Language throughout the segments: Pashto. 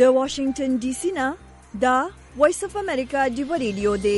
د واشنگټن ډي سي نه دا وایس اف امریکا ډیو ریډیو دی.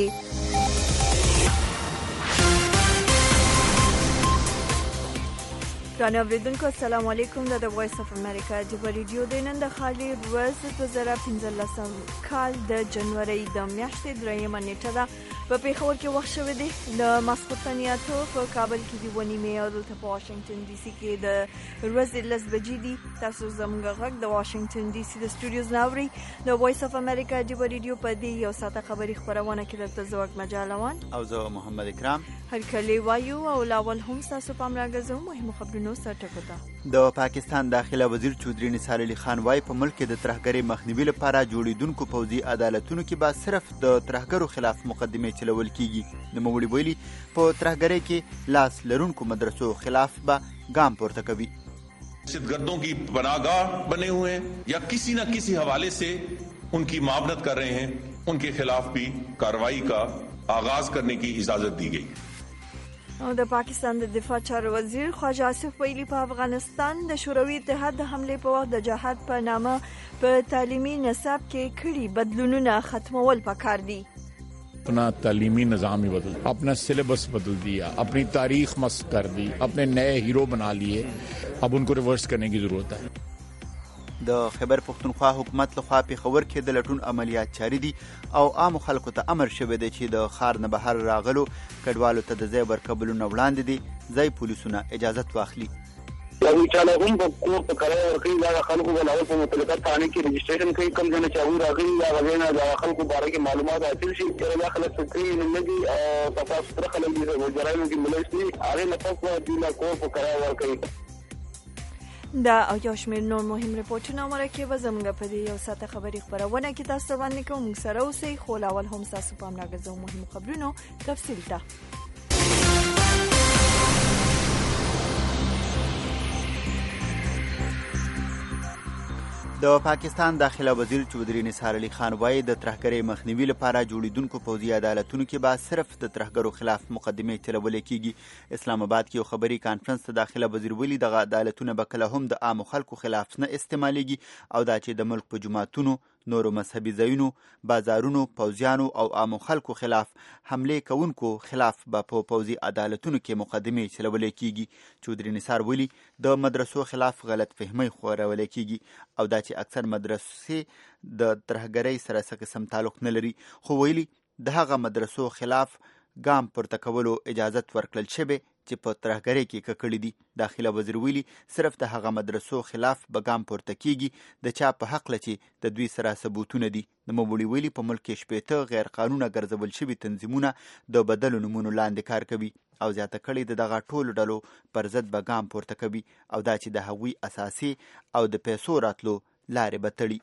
ګرانو اوریدونکو السلام علیکم. د وایس اف امریکا ډیو ریډیو دی. نن د خالي ورځ 2015 کال د جنوري د میاشتې 3 نیټه ده. په پیښور کې وخت شوی دی د ماسخوتن یاتو، په کابل کې دی 1:30 او دلته په واشنگټن ډي سي کې د ورځې 10 بجې دي. تاسو زموږ غږ د واشنگټن ډي سي د سټوډیوز ناوري د وایس اف امریکا ډیو ریډیو په دې یو ساعته خبري خبرونه کې درته زوګ مجالوان او زه محمد اکرام هرکلی وایو او لاول هم تاسو پام راګرځو مهمو خبرونو سره ټکوتا. د پاکستان داخله وزیر چودري نثار علي خان وايي په ملک کې د ترهګرۍ مخنیوي لپاره جوړیدونکو پوځي عدالتونو کې به صرف د ترهګرو خلاف مقدمې چلول کیږي. نوموړي ویلي په ترهګرۍ کې لاس لرونکو مدرسو خلاف به ګام پورته کوي. दहशतगर्दों की पनाहगाह बने हुए हैं या किसी न किसी हवाले से उनकी मावनत कर रहे हैं, उनके खिलाफ भी कार्रवाई का आगाज करने की इजाजत दी गई. د پاکستان د دفاع چارو وزیر خواجه آصف ویلي په افغانستان د شوروي اتحاد د حملې په وخت د جهاد په نامه په تعلیمي نصاب کې کړي بدلونونه ختمول پکار دي. अपना तालीमी निज़ाम ही बदल, अपना सिलेबस बदल दिया, अपनी तारीख मस्त कर दी, अपने नए हीरो बना लिए. अब उनको रिवर्स करने की ज़रूरत है. د خیبر پختونخوا حکومت لخوا پیښور کې د لټون عملیات جاري دي او عام خلکو ته امر شوی دی چې د ښار نه بهر راغلو کډوالو ته د ځای ورکولو نه وړاندې دي ځای پولیسونه اجازت واخلي. یو چاله هم په کور په کرایه ورکړي دا خلکو به لاول په متعلقه ثانې کې رجسټریشن کوي. کوم ځای چې هغوی راغلي دا غوښتنه نه د خلکو باره کې معلومات حاصل شي چې دا خلک سکري نه دي او تاسو سره خلک دي جرایم کې ملوث دي هغه نه پس دي لا کور په کرایه ورکړي. دا او یو شمېر نور مهم رپورټونه مرکه به زموږ په دې یو ساعته خبري خبرونه کې تاسو باندې کوم سره اوسئ. خو لاول هم تاسو پام راګرځو مهم خبرونو تفصیل ته. د پاکستان داخله وزیر چودري نثار علي خان وايي د ترهګرۍ مخنیوي لپاره جوړیدونکو پوځي عدالتونو کې به صرف د ترهګرو خلاف مقدمې چلولې کیږي. اسلام آباد کې یو خبري کانفرنس ته داخله وزیر ویلي دغه عدالتونه به کله هم د عامو خلکو خلاف نه استعمالېږي او دا چې د ملک په جوماتونو، نورو مذهبي ځایونو، بازارونو، پوځیانو او عامو خلکو خلاف حملې کوونکو خلاف به په پوځي عدالتونو کې مقدمې چلولې کیږي. چودري نثار ویلي د مدرسو خلاف غلط فهمۍ خورولې کیږي او دا چې اکثر مدرسې د ترهګرۍ سره څه قسم تعلق نه لري، خو ویلي د هغه مدرسو خلاف ګام پورته کولو اجازت ورکړل شوی چې په ترهګرۍ کې ککړې دي. داخله وزیر ویلي صرف د هغه مدرسو خلاف به ګام پورته کیږي د چا په حقله چې د دوی سره ثبوتونه دي. نوموړي ویلي په ملک کې 60 غیر قانونه ګرځول شوي تنظیمونه د بدلو نومونو لاندې کار کوي او زیاته کړي د دغه ټولو ډلو پر ضد به ګام پورته کوي او دا چې د هغوی اساسي او د پیسو راتلو لارې به تړي.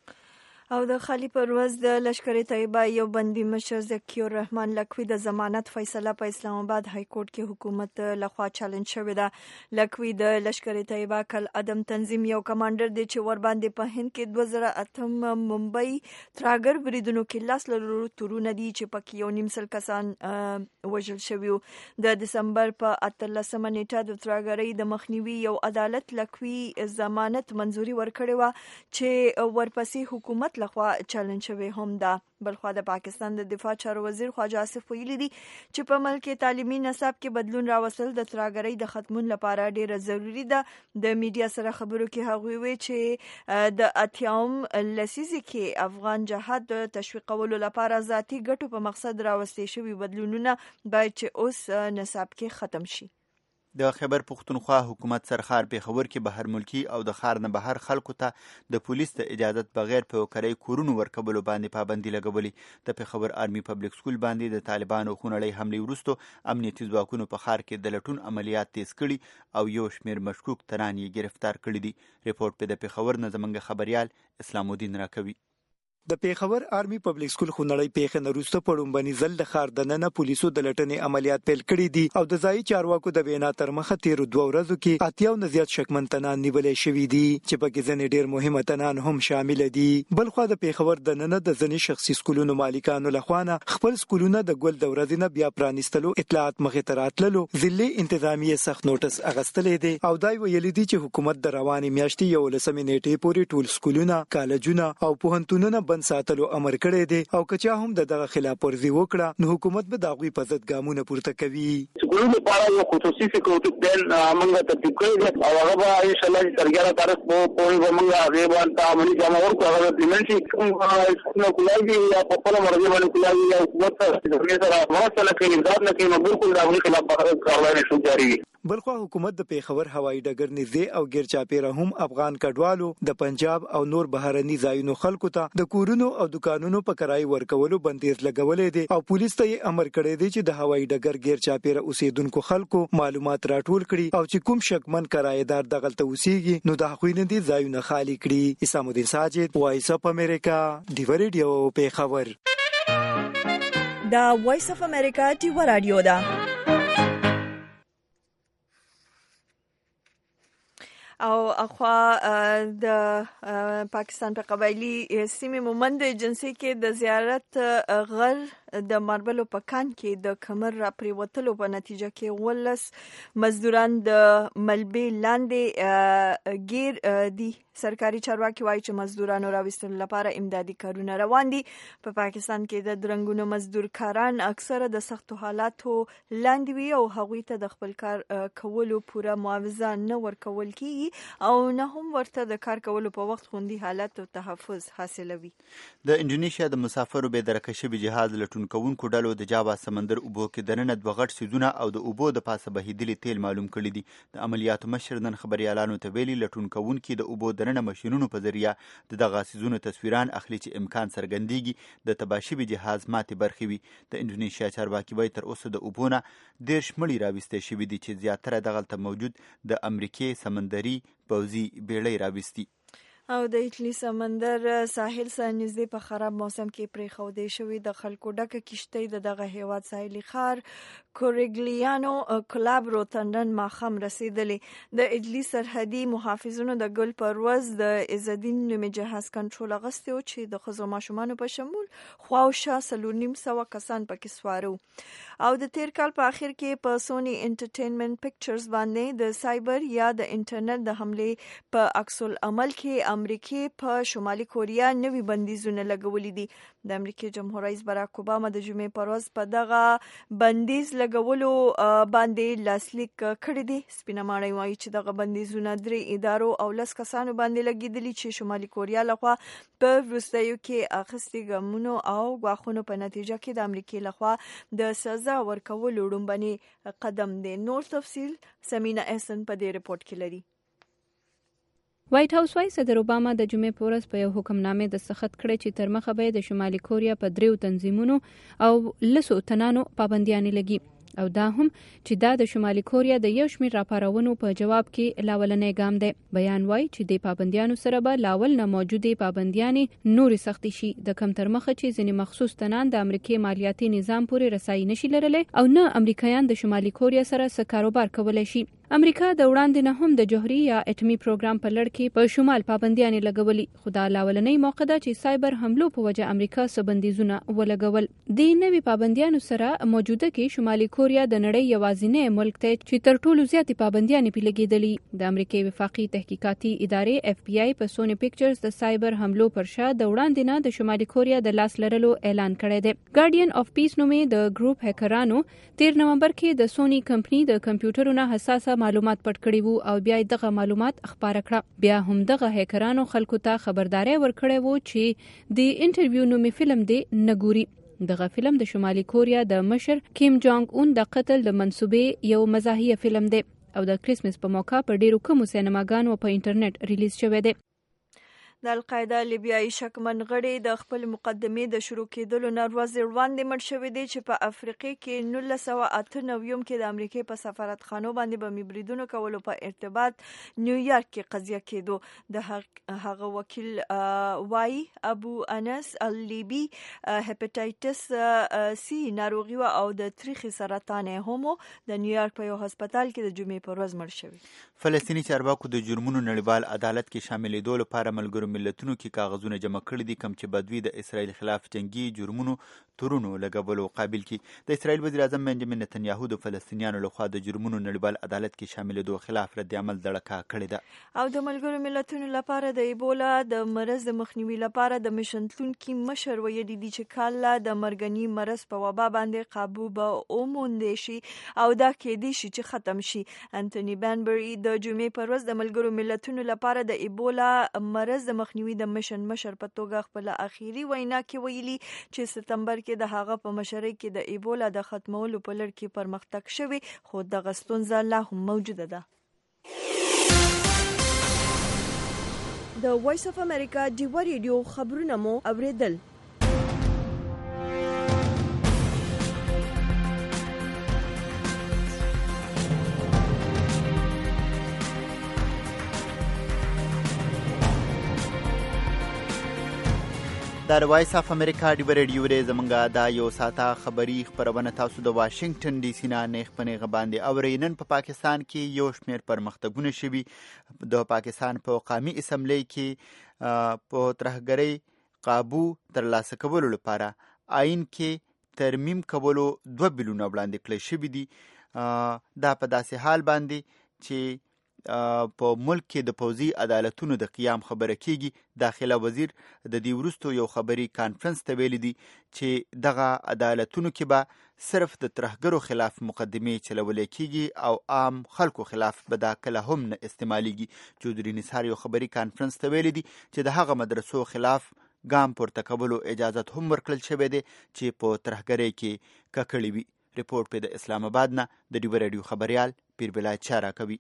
او د خالی پر ورځ د لشکر طیبه یو بندي مشر ذکی الرحمن لکوی د ضمانت فیصله په اسلام آباد های کورټ کې حکومت لخوا چالش شوې ده. لکوی د لشکر طیبه کل عدم تنظیم یو کمانډر دی چې ور باندې په هند کې 2008 ممبئی تراګر بریدونو کې لاس لرلو تورونه دي چې پکې 1.5 کسان وژل شوي. د دسمبر په 18 نیټه د تراګرۍ د مخنیوي یو عدالت لکوی ضمانت منزوري ورکړې و چې ورپسې حکومت لخوا چالش شوی هم ده. بلخوا د پاکستان د دفاع چارو وزیر خواجه آصف ویلي دي چې په ملک تعلیمي نصاب کې بدلون راوستل د ترهګرۍ د ختمون لپاره ډیره ضروری ده. د میډیا سره خبرو کې هغوی وی چې د اتیام لسیزه کې افغان جهاد د تشویقولو لپاره ذاتی ګټو په مقصد راوستي شوی بدلونونه باید چې اوس نصاب کې ختم شي. د خیبر پختونخوا حکومت سرخار پیښور کې بهر ملکی او د ښار نه بهر خلکو ته د پولیس د اجازت بغیر په کرای کورونو ورکولو باندې پابندي لګولې. د پیښور آرمي پبلک سکول باندې د طالبانو خونړۍ حملې وروسته امنیتي ځواکونو په ښار کې د لټون عملیات تیز کړي او یو شمېر مشکوک تران یې گرفتار کړي دي. ریپورت په د پیښور نه زموږ خبريال اسلام الدین راکوي. د پیښور آرمي پبلک سکول خونړی پیښه نروسته پړومبني ځل د ښار دننه پولیسو د لټنې عملیات پیل کړي دي او د ځای چارواکو د وینا تر مخه تیر 2 ورځو کې 80 نه زیات شکمن تنان نیولې شوې دي چې پکې ځنې ډېر مهمه تنان هم شامل دي. بل خو د پیښور دننه د ځنې شخصي سکولونو مالکانو لخوا خپل سکولونه د ګل د ورځې نه بیا پرانیستلو اطلاعات مخې ته راتللو ضلع انتظامیه سخت نوټس اغستلې دي او دای ویلي دي چې حکومت د روانې میاشتې 11 نیټې پورې ټول سکولونه کالجونه او پوهنتونونه بند ساتلو امر کړی دی او کچا هم دغه خلاف ورزي وکړه نو حکومت به دغوی په ضد ګامونه پورته کوي. سکولونو لپاره یو خصوصي سکیورټي پلان موږ ترتیب کړی دی او هغه به ان شاء الله تر 11 تاریخ پورې موږ هغه باندې عملي جامه ورکړو هغه امپلیمنټ شي کوم کولای دي یا په خپل مرګ باندې کولای یا حکومت سره مرسته کوي امداد نه کوي نو بالکل دغه خلاف کاروائی شو جاری وي. بلخو حکومت د پیښور هوایي ډګر نږدې او غیر چاپیره هم افغان کډوالو د پنجاب او نور بهرني ځایونو خلکو ته د کورونو او دکانونو په کرای ورکولو بندیز لګولې دي او پولیس ته امر کړی دی چې د هوایي ډګر غیر چاپیره اوسیدونکو خلکو معلومات راټول کړي او چې کوم شکمن کرایدار دغلته اوسېږي نو د حقوقي دي ځایونه خالی کړي. اسام الدین ساجد، وایس اف امریکا، ډیو ریډیو پیښور. دا وایس اف امریکا ډیو رادیو ده. او اخوا د پاکستان په قبایلی سیمې مومند ایجنسی کې د زیارت غر د ماربلو په کان کې د کمر را پریوتلو په نتیجه کې 12 مزدوران د ملبې لاندې گیر دي. سرکاري چارواکي وایي چې مزدورانو راوستلو لپاره امدادي کارونه روان دي. په پاکستان کې د درنګونو مزدور کاران اکثره د سختو حالاتو لاندې وي او هغوی ته د خپل کار کولو پوره معاوضه نه ورکول کیږي او نه هم ورته د کار کولو په وخت خوندي حالت او تحفظ حاصلوي. د انډونیشیا د مسافرو به درکه شوي جهاز لټون کوونکو ډلو د جاوا سمندر اوبو کې دننه 2 غټ سیزونه او د اوبو د پاسه بهیدلي تیل معلوم کړي دي. د عملیاتو مشر نن خبريالانو ته ویلي لټون کوونکي د اوبو دننه ماشينونو په ذریعہ د دغه سیزونو تصویران اخلي چې امکان څرګندېږي د تباشي جهاز ماتې برخې وي. د انډونیشیا چارواکي وایي تر اوسه د اوبو نه 10 مړي راوستي شوي دي چې زیاتره دغلته موجود د امریکای سمندري پوځي بیړۍ راوستي. او د ایټلی سمندر ساحل سره نږدې په خراب موسم کې پریښودې شوی د خلکو ډکه کشتۍ د دغه هیواد ساحلي ښار کورګلیانو کلاب روتندن ماخام رسیدلې. د ایټلی سرحدي محافظونو د ګل پرواز د عزالدین نومي جهاز کنټرول اغستی او چې د ښځو ماشومانو په شمول خواوشا 350 کسان پکې سوارو. او د تیر کال په اخر کې په سونی انټرټینمنت پکچرز باندې د سایبر یا د انټرنیټ د حمله په عکس العمل کې امریکای په شمالي کوریا نوي بندیزونه لګولې دي. د امریکای جمهور رئیس باراک اوباما د جمعې پر ورځ په دغه بندیز لګولو باندې لاسلیک کړی دی. سپینه ماڼۍ وایي چې دغه بندیزونه 3 ادارو او 10 کسانو باندې لګیدلي چې شمالي کوریا لخوا په وروستیو کې اخیستي ګامونو او غواخونو په نتیجه کې د امریکای لخوا د سزا ورکولو لومړنی قدم دی. نور تفصیل سمینا احسن په دې رپورت کې لري. وایټ هاوس وايي صدر اوباما د جمعې په ورځ په یو حکمنامې دستخط کړی چې تر مخه به د شمالي کوریا په 3 تنظیمونو او 10 تنانو پابندیانې لګي او دا هم چې دا د شمالي کوریا د یو شمېر راپارونو په جواب کې لاولنې ګام دی. بیان وایي چې د پابندیانو سره به لاول نه موجودې پابندیانې نورې سختې شي د کم تر مخه چې ځینې مخصوص تنان د امریکای مالیاتي نظام پورې رسایي نشي لرلی او نه امریکایان د شمالي کوریا سره څه کاروبار کولی شي. امریکا د وړاندې نه هم د جوهري یا اټمي پروګرام په لړ کې په شمال پابندیانې لګولي خو دا لاولنۍ موقع ده چې سایبر حملو په وجه امریکا څه بندیزونه ولګول. د نوي پابندیانو سره موجوده کې شمالي کوریا د نړۍ یوازینی ملک دی چې تر ټولو زیاتې پابندیانې پرې لګېدلي. د امریکای وفاقي تحقیقاتي ادارې FBI په سونی پکچرز د سایبر حملو پر شا د وړاندې نه د شمالي کوریا د لاس لرلو اعلان کړی دی. ګارډین اف پیس نومې د ګروپ هکرانو 13 نومبر کې د سونی کمپنی د کمپیوټرونو حساسه معلومات پټ کړي وو او بیا دغه معلومات خبره کړه. بیا هم دغه هکرانو خلکو ته خبرداري ورکړې وو چې د انټرویو نومي فلم دی نګوري. دغه فلم د شمالي کوریا د مشر کیم جونګ اون د قتل د منسوبې یو مزاحیه فلم دی او د کریسمس په موقع په ډیرو کمو سینماګانو په انټرنیټ ریلیز شوی دی. د القاعده لیبیایي شکمن غړي د خپل مقدمې د شروع کېدلو نه ورځې وړاندې مړ شوي دي چې په افریقې کې 1998 کې د امریکای په سفارتخانو باندې بمي بریدونو کولو په ارتباط نیویارک کې قضیه کېدو. د هغه وکیل وای ابو انس اللیبی هپاتایټس سی ناروغي او د تریخي سرطان هم د نیویارک په یو هسپتال کې د جمعې په ورځ مړ شوی. فلسطیني چارواکو د جرمونو نړیوال عدالت کې شاملېدو لپاره ملګرو ملتونو کې کاغذونه جمع کړي دي، کوم چې بدوی د اسرائیل خلاف جنگي جرمونو تورونو لګولو قابل کی. د اسرائیل وزیر اعظم بنجامین نتنیاهو د فلسطینیانو لخوا د جرمونو نړیوال عدالت کې شاملېدو خلاف رد عمل دړکه کړې ده. او د ملګرو ملتونو لپاره د ایبولا د مرض د مخنیوي لپاره د مشن تلونکي مشر ویلي دي چې کله د مرګني مرض په وبا باندې قابو به وموندې شي او دا کېدی شي چې ختم شي. انټونی بانبری د جمعې پر ورځ د ملګرو ملتونو لپاره د ایبولا مرض د مخنیوي د مشن مشر په توګه خپل اخیری وینا کې ویلي چې ستمبر کې د هغه په مشرۍ کې د ایبولا د ختمولو په لړ کې پرمختګ شوی، خو دغه ستونزه لا هم موجوده ده. د وایس اف امریکا ډیو ریډیو خبرونه مو اوریدل. د وایس اف امریکا ډیو ریډیو ری زمونږه دا یو ساته خبری خبرونه تاسو د واشنگټن ډي سي نه نیخ پنیغه باندې اورئ. نن په پاکستان کې یو شمیر پرمختګونه شوي. د پاکستان په قومي اسمبلی کې په ترهګرۍ قابو ترلاسه کولو لپاره آئین کې ترمیم کولو 2 بلونه وړاندې کړل شوي دي. دا په داسې حال باندې چې په ملک کې د پوځي عدالتونو د قیام خبره کیږي. داخله وزیر د دې وروستو یو خبري کانفرنس ته ویلي دي چې دغه عدالتونو کې به صرف د ترهګرو خلاف مقدمې چلولې کیږي او عام خلکو خلاف به دا کله هم نه استعمالیږي. چودري نثار یو خبري کانفرنس ته ویلي دي چې د هغه مدرسو خلاف ګام پورته کولو اجازت هم ورکړل شوی دی چې په ترهګرۍ کې ککړې وي. ریپورت په د اسلام آباد نه د ډیو ریډیو خبريال پیر بلال چارا کوي.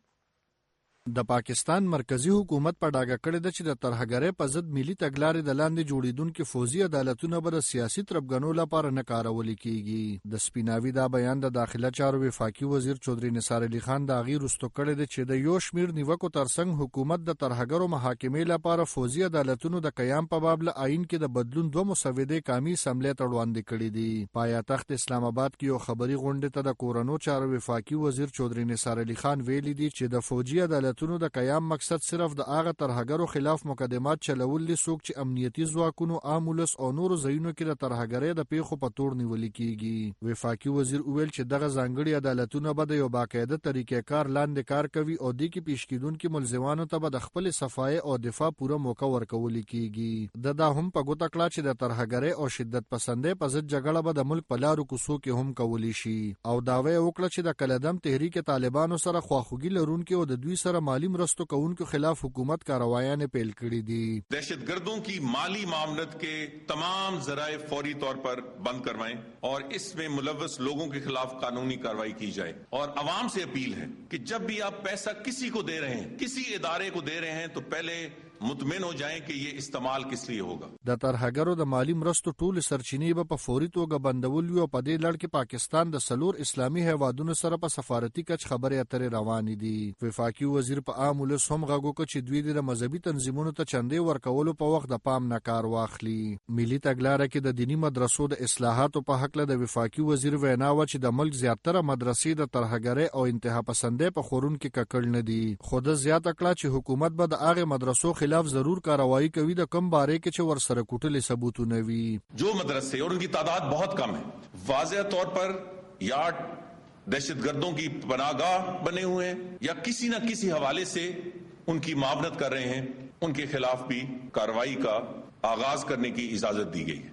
د پاکستان مرکزی حکومت په ډاګه کړی ده چې د ترهګرۍ په ضد ملي تګلارې د لاندې جوړیدونکو فوزي عدالتونو به د سیاسي تربګنو لپاره نه کارول کیږي. د سپیناوي دا بیان د داخله چارو وفاقي وزیر چودري نثار علي خان دا غیر رستو کړی دی چې د یو شمیر نیوکو ترڅنګ حکومت د ترهګرو محاکمې لپاره فوزي عدالتونو د قیام په باب له آئین کې د بدلون 2 مسودې قومي اسمبلی ته وړاندې کړي دي. پایتخت اسلام آباد کې یو خبري غونډه ته د کورونو چارو وفاقي وزیر چودري نثار علي خان ویلي دي چې د فوجي عدالتونو د قیام مقصد صرف د هغه ترهګرو خلاف مقدمات چلول دي څوک چې امنیتي ځواکونو عامولس او نورو ځایونو کې د ترهګرۍ د پیښو په تور نیول کیږي. وفاقي وزیر ویل چې دغه ځانګړي عدالتونه به د یو باقاعده طریقې کار لاندې کار کوي او د کې پیش کیدونکو ملزمانو ته به د خپل صفای او دفاع پوره موقع ورکول کیږي. دا هم په ګوته کړه چې د ترهګرۍ او شدت پسندۍ په ضد جګړه به د ملک په لارو کوڅو کې هم کولی شي او داوی وکړه چې د کلدم تحریک طالبانو سره خواخوږي لرونکو او د دوی سره مالی مرستو کوونکو خلاف حکومت کاروایانه پیل کړې دي. दहशतगर्दों की माली मामलत के तमाम जराए फौरी तौर पर बंद करवाएं और इसमें मुलव्वस लोगों के खिलाफ कानूनी कार्रवाई की जाए और अवाम से अपील है कि जब भी आप पैसा किसी को दे रहे हैं, किसी इदारे को दे रहे हैं, तो पहले مطمئن हो जाएं कि ये इस्तेमाल किस लिए होगा. د ترهګرو د مالی مرستو ټول سرچینې به په فوري توګه بندول او په دې لړ کې پاکستان د سلور اسلامي هیوادونو سره په سفارتي کچ خبرې اترې روانې دي. وفاقي وزیر په عام ولس هم غږو چې دوی د مذهبي تنظیمونو ته چندې ورکولو په وخت د پام نه کار واخلي. ملي تګلارې کې د دینی مدرسو د اصلاحاتو په حق له د وفاقي وزیر وینا و چې د ملک زیاتره مدرسې د ترهګرۍ او انتها پسندۍ په خورون کې ککړ نه دي. خود زیاته کړه چې حکومت به د هغه مدرسو خلاف ضرور कार्रवाई کوي د کم باره کې چې ور سره کوټلې ثبوتونه وي. जो मदरसे और उनकी तादाद बहुत कम है, वाज़ेह तौर पर यार्ड दहशतगर्दों की पनाहगाह बने हुए हैं या किसी न किसी हवाले से उनकी मावनत कर रहे हैं, उनके खिलाफ भी कार्रवाई का आगाज करने की इजाजत दी गई है.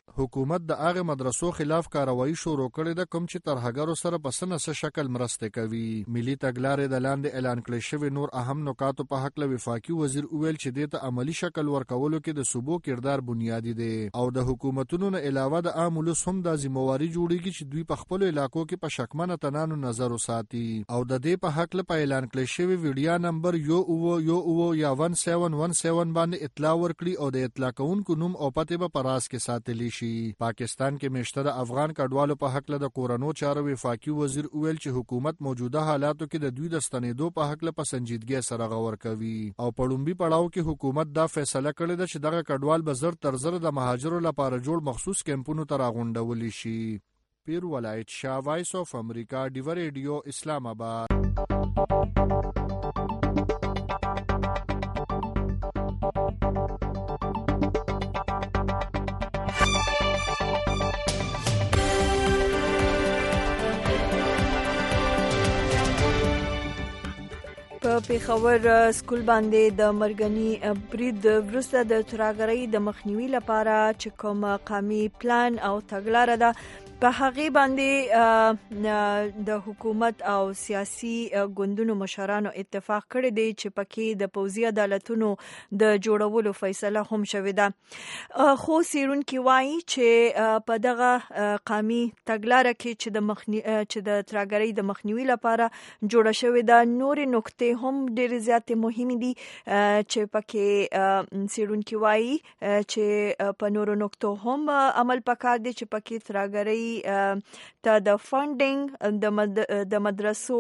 حکومت د هغه مدرسو خلاف کاروایی شروع کړې ده کوم چې ترهګرو سره په سنه شکل مرسته کوي. ملي تګلارې د لاندې اعلان کړل شوی نور اهم نکاتو په حق له وفاقي وزیر وویل چې د عملی شکل ورکولو کې د صوبو کردار بنیادی دی او د حکومتونو نه علاوه د عام ولس هم د ذمہواری جوړیږي چې دوی په خپل علاقو کې په شکمنه تنانو نظر وساتي او د دې په حق له اعلان کړل شوی ویډیو نمبر یو یا 1717 باندې اطلاع ورکړي او د اطلاع کونکو نوم او پته به پراس کې ساتلی شي. پاکستان کې مشترک افغان کډوالو په حق له د کورونو چارو وفاقي وزیر ویل چې حکومت موجوده حالاتو کې د دوی د ستنېدو په حق له پسنجیدګي سره غور کوي او په لومبي پړاو کې حکومت دا فیصله کړې ده چې دغه کډوال به زر تر زر د مهاجرو لپاره جوړ مخصوص کیمپونو ته راغونډول شي. پیر ولایت شاه، وایس اف امریکا، ډیو ریډیو، اسلام آباد. په پیښور سکول باندې د مرګني برید وروسته د ترهګرۍ د مخنیوي لپاره چې کوم قومي پلان او تګلاره ده په هغه باندې د حکومت او سیاسي ګوندونو مشرانو اتفاق کړی دی چې پکې د پوځي عدالتونو د جوړولو فیصله هم شوې ده. خو سیرونکي وایي چې په دغه قومي تګلاره کې چې د ترهګرۍ د مخنیوي لپاره جوړه شوې ده نورې نکتې هم ډېرې زیاتې مهمې دي چې پکې سیرونکي وایي چې په نورو نکتو هم عمل پکار دی چې پکې ترهګرۍ ته د فنډینګ د مدرسو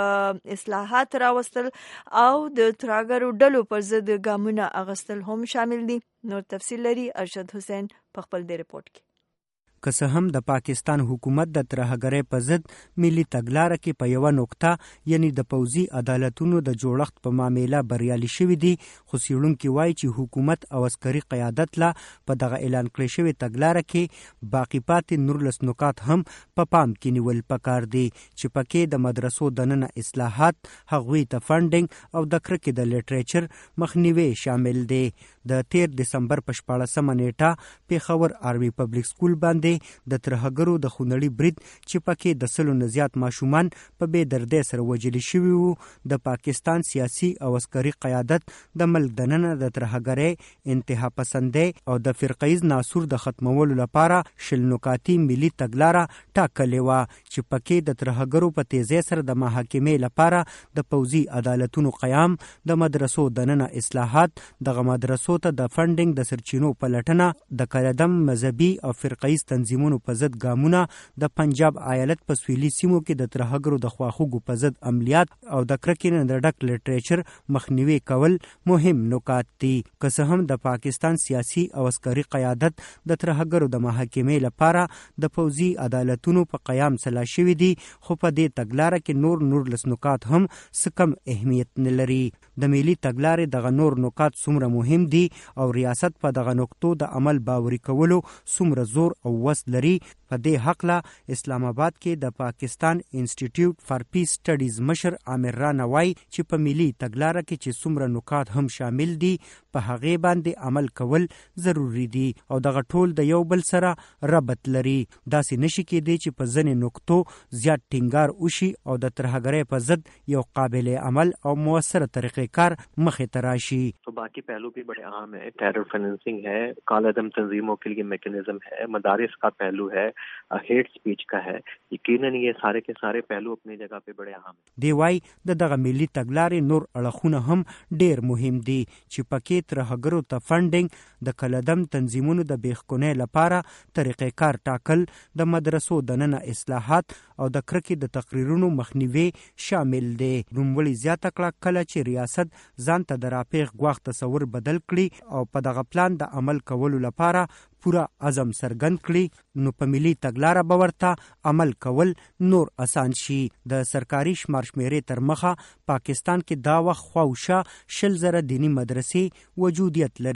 اصلاحات راوستل او د ترهګرو ډلو پر ضد ګامونه اخیستل هم شامل دي. نور تفصیل لري ارشد حسین په خپل دې رپورت کې. که څه هم د پاکستان حکومت د ترهګرۍ په ضد ملي تګلاره کې په یوه نقطه یعنی د پوځي عدالتونو د جوړښت په معامله بریالي شوي دي، خو څېړونکي وایي چې حکومت او عسکري قیادت لا په دغه اعلان کړی شوې تګلاره کې باقي پاتې 19 نکات هم په پام کې نیول پکار دي چې پکې د مدرسو دننه اصلاحات، هغوی ته فنډینګ او د کرکې د لیټریچر مخنیوي شامل دي. د 13 دسمبر په 14 نیټه پیښور آرمي پبلک سکول باندې د ترهګرو د خونړي برید چې پکې د 100 نه زیات ماشومان په بې دردۍ سره وژل شوي وو د پاکستان سیاسي او عسکري قیادت د ملک دننه د ترهګرۍ، انتها پسندۍ او د فرقیز ناسور د ختمولو لپاره 20 نکاتي ملي تګلاره ټاکلې وه چې پکې د ترهګرو په تیزۍ سره د محاکمې لپاره د پوځي عدالتونو قیام، د مدرسو دننه اصلاحات، دغه مدرسو ته د فنډینګ د سرچینو پلټنه، د کلدم مذهبي او فرقیز تنظیمونو په ضد ګامونه، د پنجاب ایالت په سویلي سیمو کې د ترهګرو د خواخوږو په ضد عملیات او د کرکې نه د ډک لیټریچر مخنیوي کول مهم نکات دي. که څه هم د پاکستان سیاسي او عسکري قیادت د ترهګرو د محاکمې لپاره د پوځي عدالتونو په قیام سلا شوي دي، خو په دې تګلاره کې نور 19 نکات هم څه کم اهمیت نه لري. د ملي تګلارې دغه نور نکات څومره مهم دي او ریاست په دغه نکتو د عمل باوري کولو څومره زور او وس لري، په دې حقله اسلام آباد کې د پاکستان انسټیټیوټ فار پیس سټډیز مشر عامر رانا وایي چې په ملي تګلاره کې چې څومره نکات هم شامل دي په هغې باندې عمل کول ضروري دي او دغه ټول د یو بل سره ربط لري. داسې نشي کېدی چې په ځینې نکتو زیات ټینګار وشي او د ترهګرۍ په ضد یو قابل عمل او مؤثر طریقې کار مخې ته راشي. تو باقی پہلو بھی بڑے اہم ہیں، ٹیرر فائننسنگ ہے، کالعدم تنظیموں کے لیے میکینزم ہے، مدارس کا پہلو ہے، ہیٹ سپیچ کا ہے. یقیناً یہ سارے کے سارے پہلو اپنی جگہ پہ بڑے اہم ہیں. دی وای د دغه ملي تګلارې نور اړخونه هم ډیر مهم دي چې پکې ترهګرو ته فنډینګ، د کلدم تنظیمونو د بیخکونې لپاره طریقې کار ټاکل، د مدرسو دننه اصلاحات او د کرکې د تقریرونو مخنیوي شامل دي. نوموړي زیاته کړه کله چې ریاست ځان ته د راپیغ ګواښ تصور بدل کړي او په دغه پلان د عمل کولو لپاره پورا عزم څرګند کړي نو په ملي تګلاره به ورته عمل کول نور اسان شي. د سرکاري شمارشمیرې تر مخه پاکستان کې دا وخت خواوشا 20,000 دینی مدرسې وجودیت لري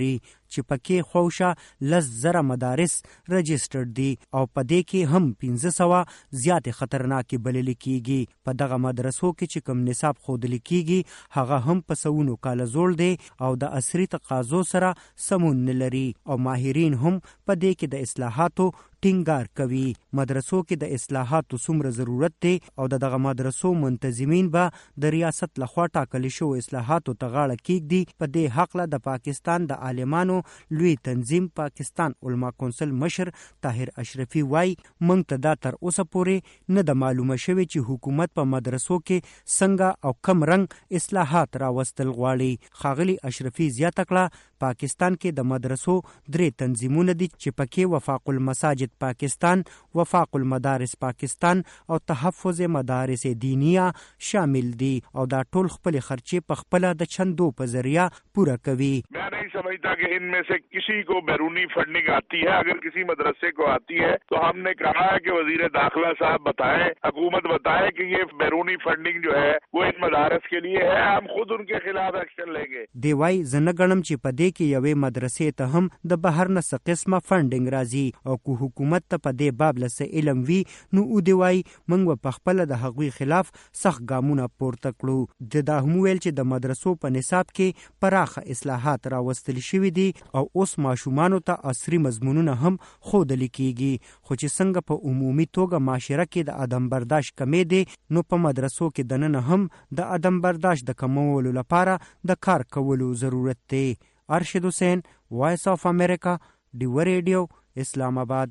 چې پکې خوشه 10,000 مدارس رجسټرډ دي او په دې کې هم 1500 زیات خطرناک بلل کیږي. په دغه مدرسو کې چې کوم نصاب ښودل کیږي هغه هم په سونو کال زوړ دی او د عصري تقاضو سره سمون نه لري او ماهرین هم په دې کې د اصلاحاتو ټینګار کوي. مدرسو کې د اصلاحاتو څومره ضرورت دی او دغه مدرسو منتظمین به د ریاست لخوا ټاکل شو اصلاحاتو ته غاړه کیږدي. په دې حق له د پاکستان د عالمانو لوی تنظیم پاکستان علما کونسل مشر طاهر اشرفي وای موږ ته دا تر اوسه پورې نه د معلومه شوی چې حکومت په مدرسو کې څنګه او کم رنګ اصلاحات راوستل غواړي. ښاغلي اشرفي زیاته کړه پاکستان کې د مدرسو 3 تنظیمونه دي چې پکې وفاق المساجد پاکستان، وفاق المدارس پاکستان او تحفظ مدارس دینیه شامل دي او دا ټول خپل خرچې په خپل د چندو په ذریعہ پورا کوي. मैं नहीं समझता कि इनमें से किसी को बैरूनी फंडिंग आती है. अगर किसी मदरसे को आती है तो हमने कहा है कि वजीर दाखिला साहब बताएं, हुकूमत बताए कि ये बैरूनी फंडिंग जो है वो इन मदारस के लिए है, हम खुद उनके खिलाफ एक्शन लेंगे. دیوای زنګړم چې په دې کې یوې مدرسې ته هم د بهر نه څه قسمه فنډینګ راځي او کو حکومت ته په دې باب لسه علم وی نو او دیوای موږ په خپل د هغوی خلاف سخت ګامونه پورته کړو. دا هم ویل چې د مدرسو په نصاب کې پراخه اصلاحات راوستل شوي دي او اوس ماشومانو ته عصري مضمونونه هم ښودل کیږي. خو چې څنګه په عمومي توګه معاشره کې د عدم برداشت کمې دي نو په مدرسو کې دننه هم د عدم برداشت د کمولو لپاره د کار کولو ضرورت دی. ارشد حسین، وایس آف امریکا، ډیو ریډیو، اسلام آباد.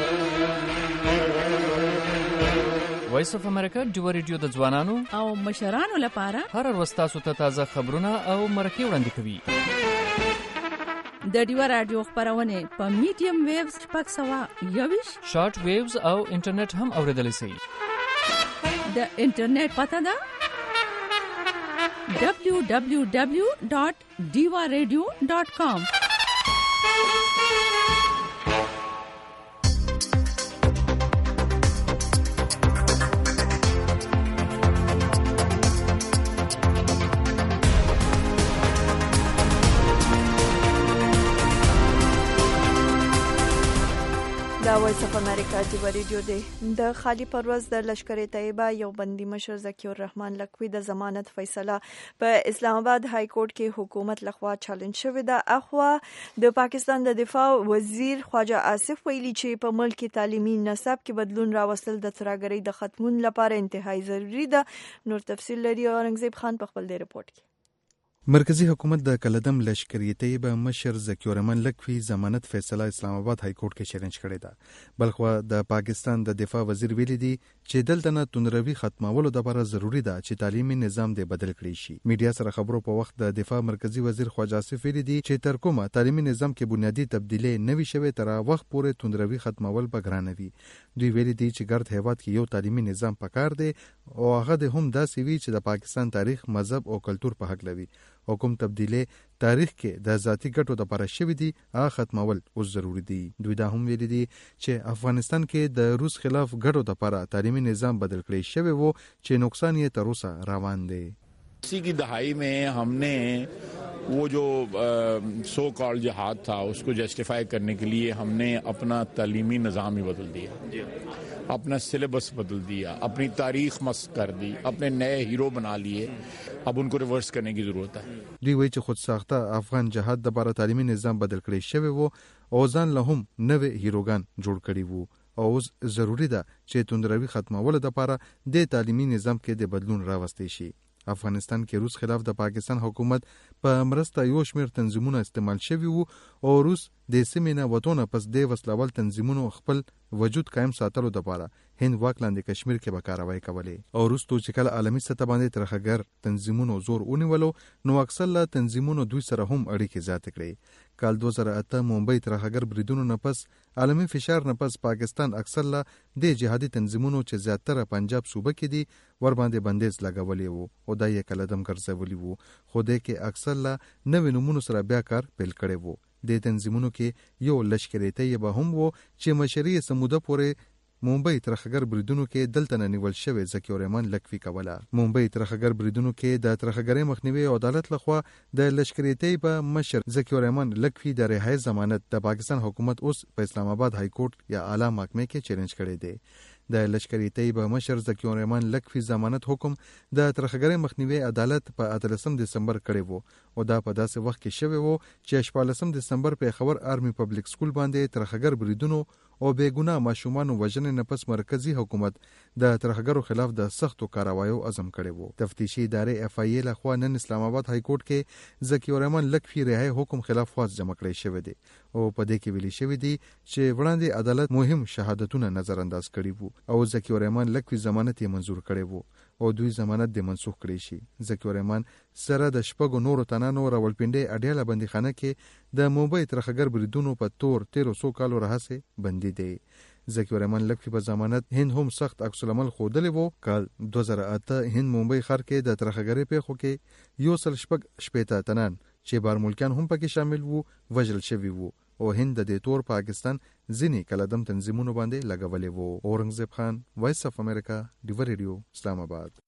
وایس اف امریکا ډیو ریډیو د ځوانانو او مشرانو لپاره هر ورځ تاسو ته تازه خبرونه او مرکې وړاندې کوي. د ډیو رادیو خبرونه په میډیم ویوز 621 شارټ ویوز او انټرنیټ هم اوریدل شي. د انټرنیټ پته ده www.diwaradio.com. دا وایس اف امریکا دی ریډیو دی. د خالی پرواز د لشکر طیبه یو بندي مشر ذکیور رحمان لکوی د ضمانت فیصله په اسلام آباد های کورټ کې حکومت لخوا چالش شوې ده. اخوا د پاکستان د دفاع وزیر خواجه آصف ویلي چې په ملک کې تعلیمي نصاب کې بدلون راوستل د ترهګرۍ د ختمون لپاره انتهایی ضروری ده. نور تفصیل لري اورنګزیب خان په خپل دی رپورت کې. مرکزی حکومت د کلدم لشکری طیبه مشر ذکیور رحمان لکوی ضمانت فیصله اسلام آباد های کورټ کې چیلنج کړی ده. بلخو د پاکستان د دفاع وزیر ویلي دی چې دلته نه توندروي ختمولو لپاره ضروری ده چې تعلیمي نظام دی بدل کړي شي. میډیا سره خبرو په وخت د دفاع مرکزی وزیر خواجه آصف ویلي دی چې تر کومه تعلیمي نظام کې بنیادی تبدیلی نوي شوی تر وخت پورې توندروي ختمول به ګران وي. دوی ویلي دی چې ګرد هیواد کې یو تعلیمي نظام پکار دی او هغه د هم داسې وی چې د پاکستان تاریخ، مذهب او کلچر په حق لوي. حکم تبدیلی تاریخ کې د ذاتی ګټو لپاره شوی دی هغه ختمول اوس ضروری دی. دوی دا هم ویلي دي چې افغانستان کې د روس خلاف ګټو لپاره تعلیمي نظام بدل کړی شوی وو چې نقصان یې تر اوسه روان دی. इसी की दहाई में हमने वो जो सो कॉल्ड जिहाद था उसको जस्टिफाई करने के लिए हमने अपना तालीमी निज़ाम ही बदल दिया, अपना सिलेबस बदल दिया, अपनी तारीख मस्त कर दी, अपने नए हीरो बना लिए. अब उनको रिवर्स करने की ज़रूरत है. دوی وایي چې خود ساخته افغان جهاد لپاره تعلیمي نظام بدل کړی شوی وو او ځان له هم نوې هیروګان جوړ کړي وو او اوس ضروری ده چې توندروي ختمولو لپاره د تعلیمي نظام کې د بدلون راوستي شي. افغانستان کې روس خلاف د پاکستان حکومت په مرسته یو شمېر تنظیمونه استعمال شوي وو او روس د سیمې نه وتونه پس د وسلوال تنظیمونو خپل وجود قائم ساتلو لپاره هند واک لاندې کشمیر کې به کاروایی کولې او روس چې کله عالمي سطح باندې ترهګر تنظیمونو زور ونیولو نو اکثر لا تنظیمونو دوی سره هم اړیکې زیاتې کړې. کال 2008 ممبئی ترهګر بریدونو نه پس عالمي فشار نه پس پاکستان اکثر لا د جهادي تنظیمونو چې زیاتره پنجاب صوبه کې دي ور باندې بندیز لګولې وو او دا یې کلدم ګرځولې وو. خو د کې اکثر لا نوې نمونه سره بیا کار پیل کړي وو. د تنظیمونو کې یو لشکری طیبه هم وو چې مشري سموده پورې ممبئی ترخګر بریدونو کې دلته نیول شوی زکی الرحمن لکوي کوله. ممبئی ترخګر بریدونو کې د ترخګرۍ مخنیوي او عدالت لخوا د لشکري طیبه مشر زکی الرحمن لکوي د رهایی ضمانت د پاکستان حکومت اوس په اسلام آباد های کورټ یا اعلی محکمې کې چیلنج کړی دی. د لشکري طیبه مشر زکی الرحمن لکوي ضمانت حکم د ترخګرۍ مخنیوي عدالت په 18 دسمبر کړی وو او دا په داسې وخت کې شوی وو چې 14 دسمبر په خبر آرمي پبلک سکول باندې ترخګر بریدونو او بېګناه ماشومان وژنې نه پس مرکزی حکومت د ترخګرو خلاف د سختو کاروایو عزم کړی وو. تفتیشي ادارې اف ای له خوا نن اسلام آباد های کورټ کې زکی الرحمن لکوي رهایی حکم خلاف خواست جمع کړی شوی دی او په دې کې ویلي شوی دی چې وړاندې عدالت مهم شهادتونه نظر انداز کړي وو او زکی الرحمن لکوي ضمانت یې منظور کړی وو او دوی ضمانت د منسوخ کړی شي. زکی الرحمن سره د شپږو نورو تنانو راولپنډي اډیاله بندیخانه کې د ممبئی ترخګر بریدونو په تور 1300 کالو راهسه بندي دی. زکی الرحمن لکوي په ضمانت هند هم سخت عکس العمل ښودلی وو. کال 2008 هند ممبئی ښار کې د ترخګرۍ پیښو کې 116 تنان چې بارملکیان هم پکې شامل وو وژل شوي وو او هند د دې تور پاکستان ځینې کلدم تنظیمونو باندې لګولې وو. اورنګزیب خان، وایس اف امریکا، ډیور ریډیو، اسلام آباد.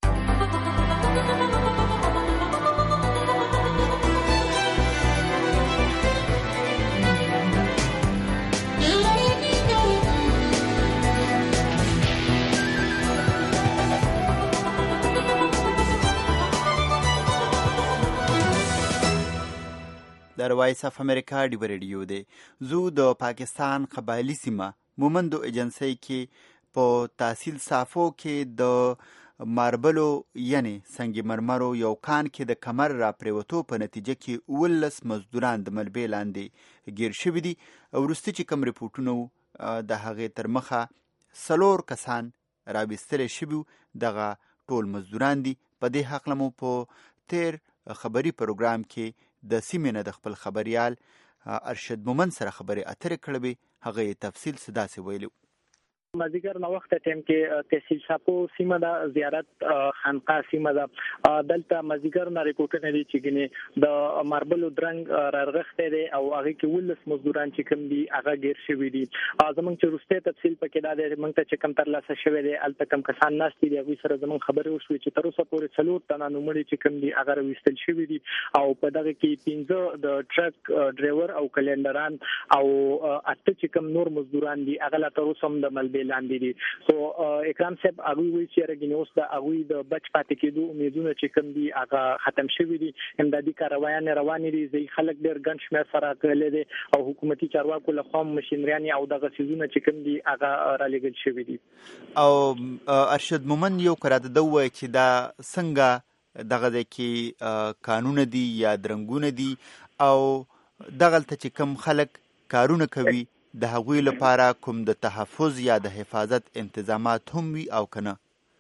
در وایس اف امریکا ډیور ریډیو دی. زو د پاکستان قبایلی سیمه مومندو ایجنسی کې په تحصیل صافو کې د ماربلو یعنی سنگ مرمرو یو کان کې د کمر را پریوتو په نتیجه کې 19 مزدوران د ملبې لاندې گیر شوي دي. وروسته چې کوم ریپورټونه د هغې تر مخه 4 کسان رابستلی شوي دغه ټول مزدوران دي. په دې هکله مو په تیر خبري پروګرام کې د سیمې نه د خپل خبریال ارشد مومن سره خبرې اترې کړې. هغه یې تفصیل داسې ویلي. مازیګر نو وخت ټیم کې تحصیل صافو سیمه د زیارت خانقاه سیمه د دلته مازیګر نه ریپورټونه دي چې ګنې د ماربلو درنګ رارغښته دي او هغه کې 19 مزدوران چې کوم دي هغه غیر شوي دي. زمونږ چې روسته تفصیل پکې دا دی موږ ته چې کوم تر لاسه شوی دی الته کوم کسان ناشتي دي هغه سره زمونږ خبرې وشوي چې تر اوسه پورې 4 تنه نومړي چې کوم دي هغه وستل شوي دي او په دغه کې 15 د ټرک ډرایور او کلندران او اته چې کوم نور مزدوران دي هغه لا تر اوسه د ملبې لاندې دي. سو اکرام صاحب هغه وی چې راګنی اوس د هغه د بچ پاتې کېدو امیدونه چې کوم دي هغه ختم شوي دي. امدادي کاروایان روان دي ځي خلک ډېر ګڼ شمېر سره کړل دي او حکومتي چارواکو له خوا ماشینریان او دغه سيزونه چې کوم دي هغه را لګل شوي دي. او ارشد مومن یو کړه د وای چې دا څنګه دغه د کې قانون دي یا درنګونه دي او دغه ته چې کوم خلک کارونه کوي د هغوی لپاره کوم د تحفظ یا د حفاظت انتظامات هم وي او کنه.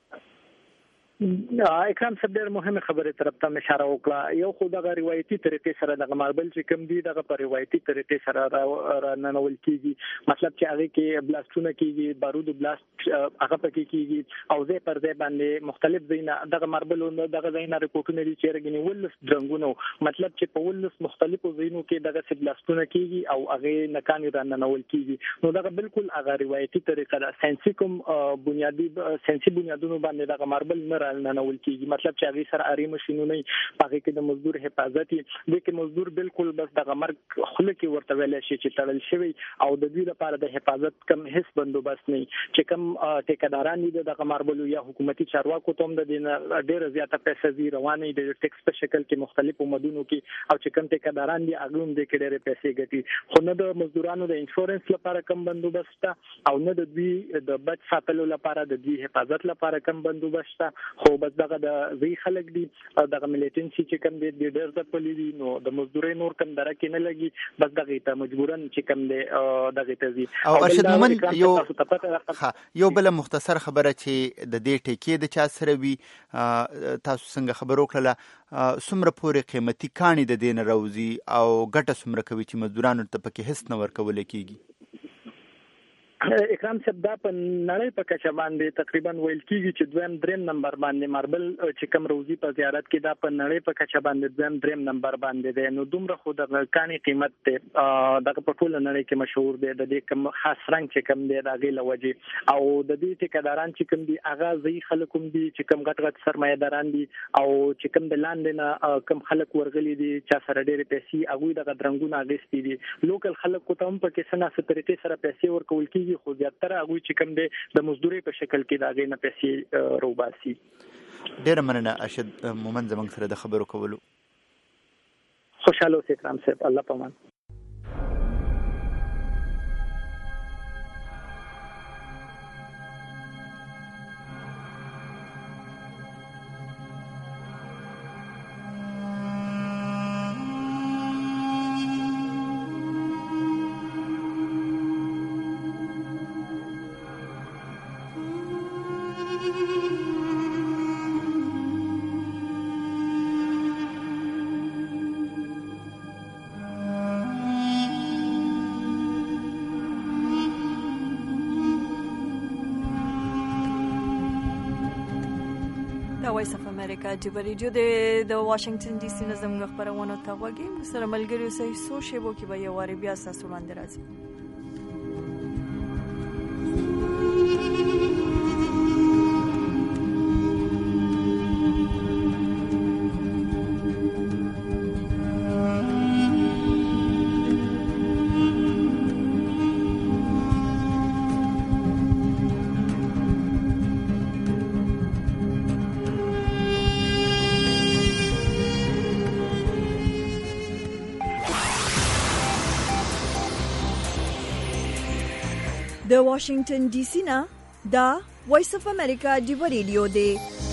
اکرام صاحب ډېر مهمه خبره طرف ته اشاره وکړه. یو خو دغه روایتي طریقې سره د ماربل چې کوم دي دغه په روایتي طریقې سره ننول کیږي مطلب چې هغه کې بلاستونه کیږي بارود بلاست هغه پکې کیږي او ځای پر ځای باندې مختلف ځایونه دغه ماربل دغه ځایونه ریپورټونه دي چې رګنی ولس درنګونه مطلب چې په ولس مختلفو ځایونو کې دغه بلاستونه کیږي او هغه نکانې را ننول کیږي نو دغه بالکل هغه روایتي طریقه ده. ساينسي کوم بنیادی ساينسي بنیادونو باندې دغه ماربل نه ننول کیږي مطلب چې هغه سره اړې ماشينونه هغه کې د مزدور حفاظت دي چې مزدور بالکل بس دغه مرګ خله کې ورته ویل شي چې تړل شوی او د دې لپاره د حفاظت کم هیڅ بندوبست نه چې کم ټیکداران دي دغه ماربل یا حکومتي چارواکو ته د ډېر زیاته پیسې روانې د ټیکس په شکل کې مختلفو مدونو کې او چې کم ټیکداران دي هغه هم د ډېر پیسې ګټي خو نه د مزدورانو د انشورنس لپاره کم بندوبست او نه د دوی د بچ ساتلو لپاره د دوی حفاظت لپاره کم بندوبست خو بس دغه د زی خلک دي دغه ملیټنسي چې کوم دي ډېر د پلي دي نو د مزدوري نور کم درکې نه لګي بس دغه ته مجبورن چې کوم دي دغه ته زی او ارشد مومن یو بل مختصر خبره چې د دې ټکی د چا سره وی تاسو څنګه خبرو کړله سمره پورې قیمتي کانی د دین روزي او ګټه سمره کوي چې مزدورانو ته پکې هیڅ نه ورکول کیږي. اکرام صاحب دا په نړۍ په کچه باندې تقریبا ویل کیږي چې دویم دریم نمبر باندې ماربل چې کوم روزي په زیارت کې دا په نړۍ په کچه باندې دویم دریم نمبر باندې دی. نو دومره خو د کاني قیمت ته دغه په ټول نړۍ کې مشهور دی. د دې کوم خاص رنګ چې کوم دی د غي لوجه او د دې ټیکداران چې کوم دي هغه ځي خلکوم دي چې کوم غټ غټ سرمایه‌داران دي او چې کوم د لاندې نه کوم خلک ورغلي دي چې سره ډېر پیسې هغه د درنګونه اغستې دي. لوکل خلک کو ته هم په کې سنا سترته سره پیسې ورکول کیږي خو زیاتره هغه چې کوم دی د مزدوري په شکل کې دا غي نه پیسې روباسي. ډېر مننه ارشد مومن زمنګ سره د خبرو کولو. خوشاله اوسئ اکرام صاحب. الله پامان. وایس اف امریکا د ریډیو د واشنگټن ډي سي نظم خبرونه ته وګورئ. سره ملګری اوسئ. سو شیبو کې به یو واری بیا تاسو وړاندې راځي. د واشنگټن ډي سي نه دا وایس اف امریکا د ریډیو دی.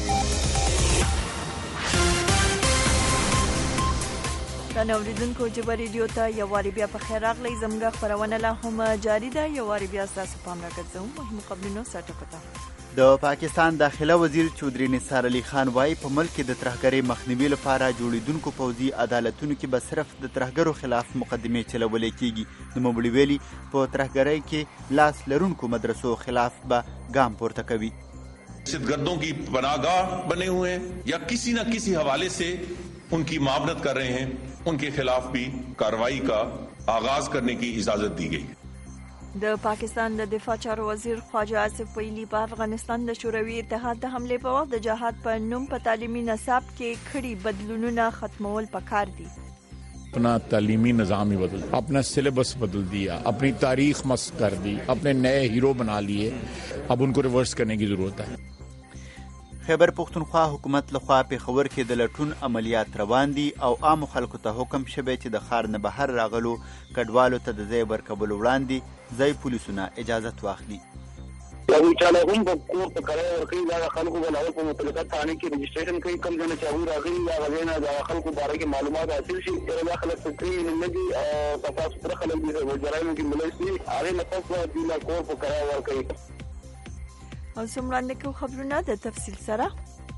دا نوریدونکو چې ریډیو ته یو واری بیا په خیر راغلی. زموږ خبرونه لا هم جاری ده. یو واری بیا تاسو پام راکړئ. مهم خبرونه ساتو. د پاکستان داخله وزیر چودري نثار علي خان وايي په ملک کې د ترهګرۍ مخنیوي لپاره جوړیدونکو پوځي عدالتونو کې به صرف د ترهګرو خلاف مقدمې چلولې کیږي. نوموړي ویلي په ترهګرۍ کې لاس لرونکو مدرسو خلاف به ګام پورته کوي. दहशतगर्दों की पनाहगाह बने हुए हैं या किसी न किसी हवाले से उनकी मामलत कर रहे हैं, उनके खिलाफ भी कार्रवाई का आगाज करने की इजाजत दी गई. د پاکستان د دفاع چارو وزیر خواجه آصف ویلي په افغانستان د شوروي اتحاد د حمله په وخت د جهاد په نوم په تعلیمي نصاب کې کړي بدلونونه ختمول پکار دي. अपना तालीमी निज़ाम ही बदल, अपना सिलेबस बदल दिया, अपनी तारीख मस्क कर दी, अपने नए हीरो बना लिए. अब उनको रिवर्स करने की ज़रूरत है. خیبر پختونخوا حکومت لخوا پېښور کې د لټون عملیات روان دي او عامو خلکو ته حکم شوی چې د ښار نه بهر راغلو کډوالو ته د ځای ورکولو وړاندې ځای پولیسونه اجازت واخلي. یو چاله هم په کور په کرایه ورکوي. دا خلکو به لاول په متعلقه تحانه کې رجسټریشن کوي. کوم ځای نه چې هغوی راغلي یا هغې نه د خلکو باره کې معلومات حاصل شي. دا خلک فکري نه دي او په سپره خلک دي جرایم کې ملوث دي. هغې نه پس به دوی لا کور په کرایه ورکوي. او څومره کوم خبرونه د تفصیل سره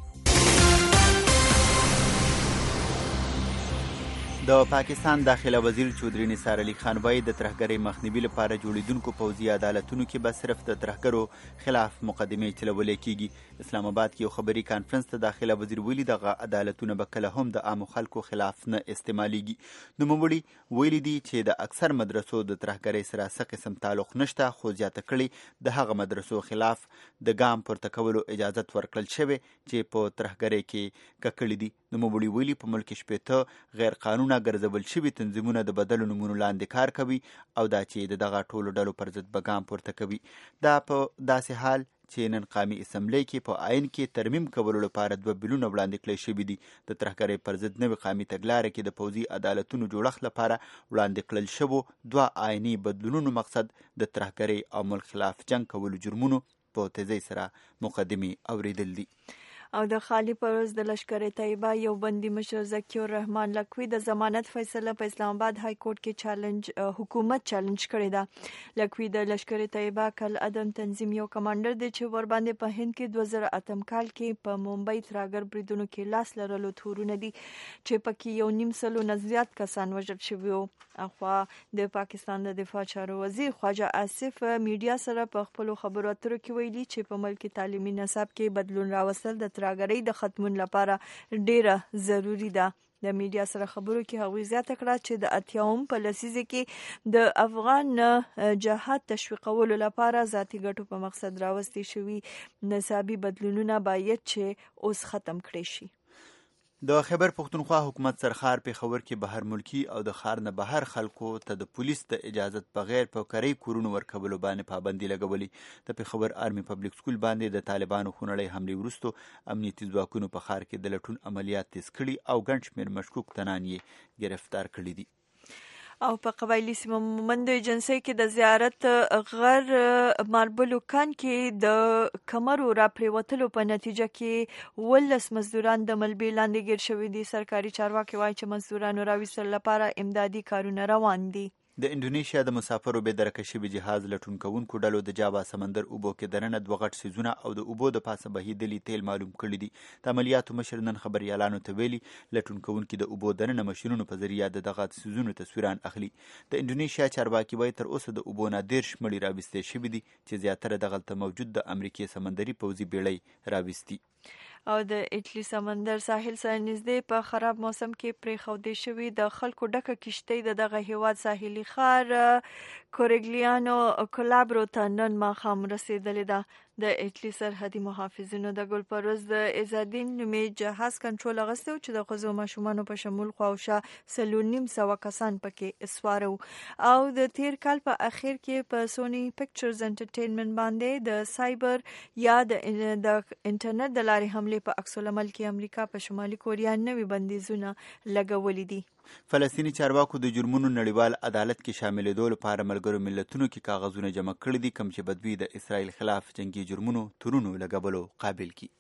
د پاکستان داخله وزیر چودري نثار علي خان وايي د ترهګرۍ مخنیوي لپاره جوړیدونکو پوځي عدالتونو کې به صرف د ترهګرو خلاف مقدمې چلولې کیږي. اسلام آباد کې یو خبري کانفرنس ته داخله وزیر ویلي دغه عدالتونه به کله هم د عامو خلکو خلاف نه استعمالېږي. نوموړي ویلي دي چې د اکثر مدرسو د ترهګرۍ سره څه قسم تعلق نشته، خو زیاته کړي د هغه مدرسو خلاف د ګام پورته کولو اجازت ورکړل شوی چې په ترهګرۍ کې ککړي دي. نوموړي ویلي په ملک کې 15 غیر قانوني ګرځول شوي تنظیمونه د بدلو نومونو لاندې کار کوي او دا چې دغه ټولو ډلو پر ضد به ګام پورته کوي. دا په داسې حال چې نن قامي اسمبلی کې په آئین کې ترمیم کولو لپاره 2 بلونه وړاندې کړي شوي دي. د ترهګرۍ پر ضد نوي قامي تګلاره کې د پوځي عدالتونو جوړښت لپاره وړاندې کړل شوو 2 آئیني بدلونونو مقصد د ترهګرۍ او ملک خلاف جنگ کولو جرمونو په تیزۍ سره مقدمې اوریدل دي. او د خالی پروز د لشکر طیبه یو بندي مشر ذکی الرحمن لکوی د ضمانت فیصله په اسلام آباد های کورټ کې حکومت چیلنج کړی دا. لکوی د لشکر طیبه کل عدم تنظیم یو کمانډر دی چې ور باندې په هند کې 2008 کال کې په ممبئی تراګر بریدونو کې لاس لرلو تورونه دي چې پکې 1.5 نه زیات کسان وژل شوي وو. اخوا د پاکستان د دفاع چارو وزیر خواجه آصف میډیا سره په خپل خبرو اترو کې ویلي چې په ملک تعلیمي نصاب کې بدلون راوستل د تراګرۍ د ختمون لپاره ډیره ضروری ده. د میډیا سره خبرو کې هغوی زیاته کړه چې د اتیاوم په لسیزه کې د افغان جهاد تشویقولو لپاره ذاتي ګټو په مقصد راوستي شوي نصابي بدلونونه باید چې اوس ختم کړي شي. د خیبر پختونخوا حکومت سرخار پیښور کې بهر ملکی او د ښار نه بهر خلکو ته د پولیس د اجازت بغیر په کری کورونو ورکولو باندې پابندي لګولې. د پیښور آرمي پبلک سکول باندې د طالبانو خونړۍ حملې وروسته امنیتي ځواکونو په ښار کې د لټون عملیات تیز کړي او ګڼ شمېر مشکوک تنان یې گرفتار کړي دي. او په قبایلی سیمه مومند ایجنسی کې د زیارت غر ماربلو کان کې د کمرو را پریوتلو په نتیجه کې 18 مزدوران د ملبې لاندې ګیر شوي دي. سرکاري چارواکي وایي چې مزدورانو راویستلو لپاره امدادي کارونه روان دي. د انډونیشیا د مسافرو بې درکه شوي جهاز لټون کوونکو ډلو د جاوا سمندر اوبو کې دننه 2 غټ سیزونه او د اوبو د پاسه بهیدلي تیل معلوم کړي دي. د عملیاتو مشر نن خبریالانو ته ویلي لټون کوونکي د اوبو دننه ماشینونو په ذریعه د دغه سیزونو تصویران اخلي. د انډونیشیا چارواکي وایي تر اوسه د اوبو نه 10 مړي راوستي شوي دي چې زیاتره دغلته موجود د امریکای سمندري پوځي بیړۍ راوستي. او د اټلی سمندر ساحل سره نږدې په خراب موسم کې پریښودې شوي د خلکو ډکه کشتۍ د دغه هیواد ساحلي ښار کورګلیانو کلابرو ته نن ماښام رسیدلې ده. د اټلی سرحدي محافظینو د ګلپروز د ازادین نومې جهاز کنټرول اغستی چې د ښځو ماشومانو په شمول خواوشا 350 کسان پکې سواره او د تیر کال په اخر کې په سونی پکچرز انټرټینمنټ باندې د سایبر یا د انټرنیټ د لارې حملې په عکس العمل کې امریکا په شمالي کوریا نوي بندیزونه لګولي دي. فلسطینی چارواکو د جرمونو نړیوال عدالت کې شاملېدو لپاره ملګرو ملتونو کې کاغذونه جمع کړي دي کوم چې بدوی د اسرائیل خلاف جنگي جرمونو تورونو لګولو قابل کی.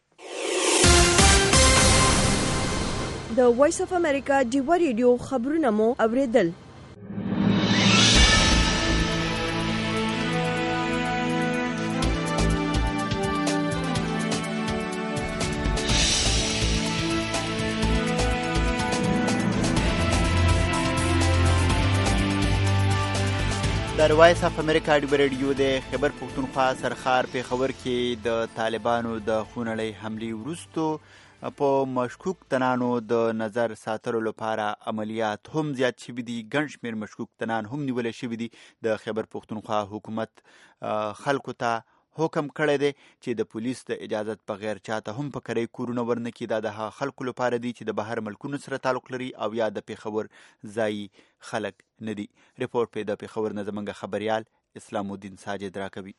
د وایس اف امریکا ډیوا ریډیو خبرونه مو اوریدل. د وایس اف امریکا ډیوا ریډیو د خیبر پختونخوا سرخار پیښور کې د طالبانو د خونړۍ حملې وروسته په مشکوک تنانو د نظر ساتلو لپاره عملیات هم زیات شوي دي. ګڼ شمېر مشکوک تنان هم نیول شوي دي. د خیبر پختونخوا حکومت خلکو ته حکم کړی دی چې د پولیس د اجازت بغیر چاته هم په کری کورونه ورنکړي. دا د خلکو لپاره دی چې د بهر ملکونو سره تعلق لري او یا د پیښور ځایي خلک نه دي. ریپورټ په د پیښور نه زموږ خبریال اسلام الدین ساجد راکوي.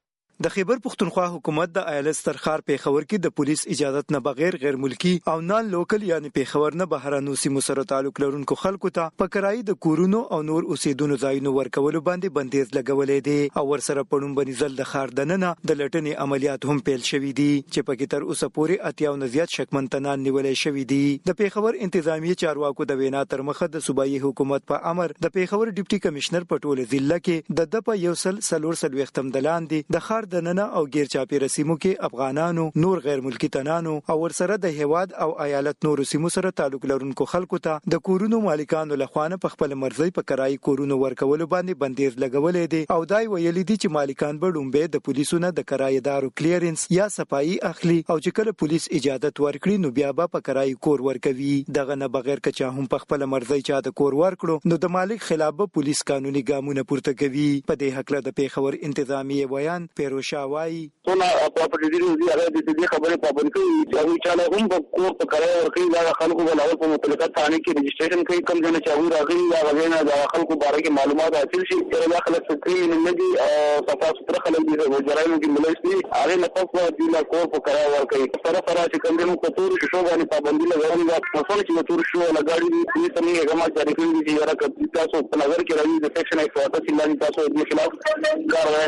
د خیبر پختونخوا حکومت د ایالت سرخار پیښور کې د پولیس اجازت نه بغیر غیر ملکی او نان لوکل یعنی پیښور نه بهرانو سیمو سره تعلق لرونکو خلکو ته په کرایي د کورونو او نور اوسیدونکو ځایونو ورکول باندې بندیز لګولې دي او ورسره پړم بني ځل د خار دننه د لټنې عملیات هم پیل شوې دي چې په کې تر اوسه پورې اتیاو نه زیات شکمن تنان نیولې شوې دي. د پیښور انتظامی چارواکو د وینا تر مخه د صوبایي حکومت په امر د پیښور ډیپټي کمشنر په ټوله ضلع کې د په یو سل سلور سل وختم دلاندې د خار دننه او غیر چاپیره سیمو کې افغانانو نور غیر ملکی تنانو او ورسره د هیواد او ایالت نور سیمو سره تعلق لرونکو خلکو ته د کورونو مالکانو لخوانه په خپل مرزي په کرایي کورونو ورکول باندې بندیز لګولې دي او دای ویلي دي چې مالکان به ډومبه د پولیسونو د کرایدارو کلیرنس یا صفائی اخلي او چې کله پولیس اجازه ورکړي نو بیا به په کرایي کور ورکوي. دغه نه بغیر کچا هم په خپل مرزي چا د کور ورکړو نو د مالک خلاف به پولیس قانوني ګامونه پورته کوي. په دې حق له د پیښور انتظامی بیان پیروشا وایي ټول پراپرټي دي هغه د دې خبره پابند کوي چې هغه چاله هم په کور په کرایه ورکړي دا خلکو ولول په متعلقه ثاني کې رجسټریشن کوي کوم ځای چې هغه راغلي دا غوښنه د خلکو باره کې معلومات حاصل شي چې دا خلک سکرین نه دي او تاسو پر خلک دي د جرایم کې ملوث دي هغه نه په دې کور په کرایه ورکړي سره چې کوم دې په تور شو باندې پابندي لګولې ده مسله چې تور شو لګاړي دي چې څنګه هغه ما جاری کړی دي چې تاسو په نظر کې راځي د سیکشن 148 باندې تاسو د خلاف کاروایی کوي.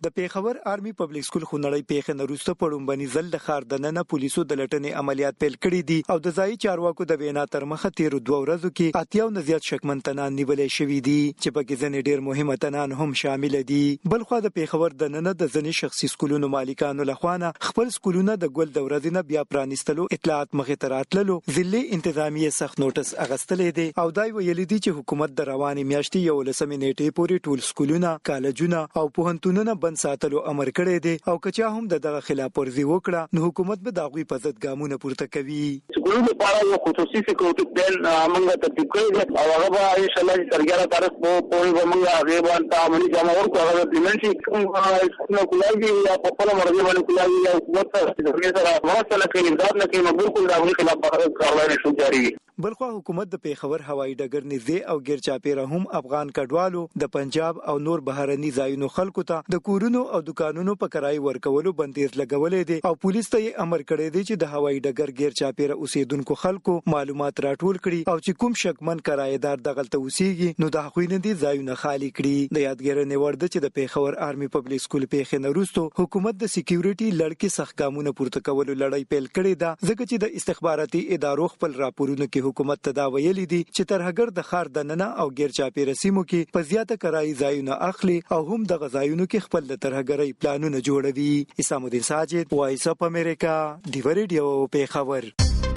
د پیښور آرمي پبلک سکول خونړی پیښه نروسته پړومبني ځل د ښار دننه پولیسو د لټنې عملیات پیل کړي دي او د ځای چارواکو د وینا تر مخه تیر 2 ورځو کې اتیاو نه زیات شکمن تنان نیولې شوې دي چې پکې ځنې ډېر مهمه تنان هم شامل دي. بلخو د پیښور دننه د ځنې شخصي سکولونو مالکانو لخوا خپل سکولونه د ګل د ورځې نه بیا پرانیستلو اطلاعات مخې ته راتللو ضلعي انتظامیه سخت نوټس اغستلې دي او دای ویلي دي چې حکومت د روانې میاشتې 11 نیټې پورې ټول سکولونه کالجونه او پوهنتونونه بند ساتلو امر کړی دی او کچا هم دغه خلاف ورزي وکړه نو حکومت به داغوي په ضد ګامونه پورته کوي. سکولونو لپاره یو خصوصي سکیورټي پلان موږ ترتیب کړی دی او هغه به ان شاء الله تر 11 تاریخ پورې موږ هغه باندې عملي جامه ورکړو هغه امپلیمنټ شي کوم سکولونه کولای یا په خپل مرضی باندې کولای یا حکومت سره مرسته کوي امداد نه کوي مګر کوم داغوي خلاف کاروائی شو جاری وي. بلخو حکومت د پیښور هوایي ډګر نږدې او غیر چاپیره هم افغان کډوالو د پنجاب او نور بهرني ځایونو خلکو ته د کورونو او دکانونو په کرای ورکولو بندیز لګولې دي او پولیس ته امر کړی دی چې د هوایي ډګر غیر چاپیره اوسیدونکو خلکو معلومات راټول کړي او چې کوم شکمن کرایدار دغلته اوسېږي نو د حقوقي دي ځایونه خالی کړي. د یادګارنې ورده چې د پیښور آرمي پبلک سکول پیښې نروستو حکومت د سکیورټي لړکې سخت ګامونه پورته کولو لړۍ پیل کړې ده ځکه چې د استخباراتي ادارو خپل راپورونه کې حکومت ته دا ویلي دي چې ترهګر د ښار دننه او غیر چاپیره سیمو کې په زیاته کرایي ځایونه اخلي او هم د غځایونو کې خپل د ترهګرۍ پلانونه جوړوي. اسام الدین ساجد وایس اف امریکا دیو ریډیو پیښور.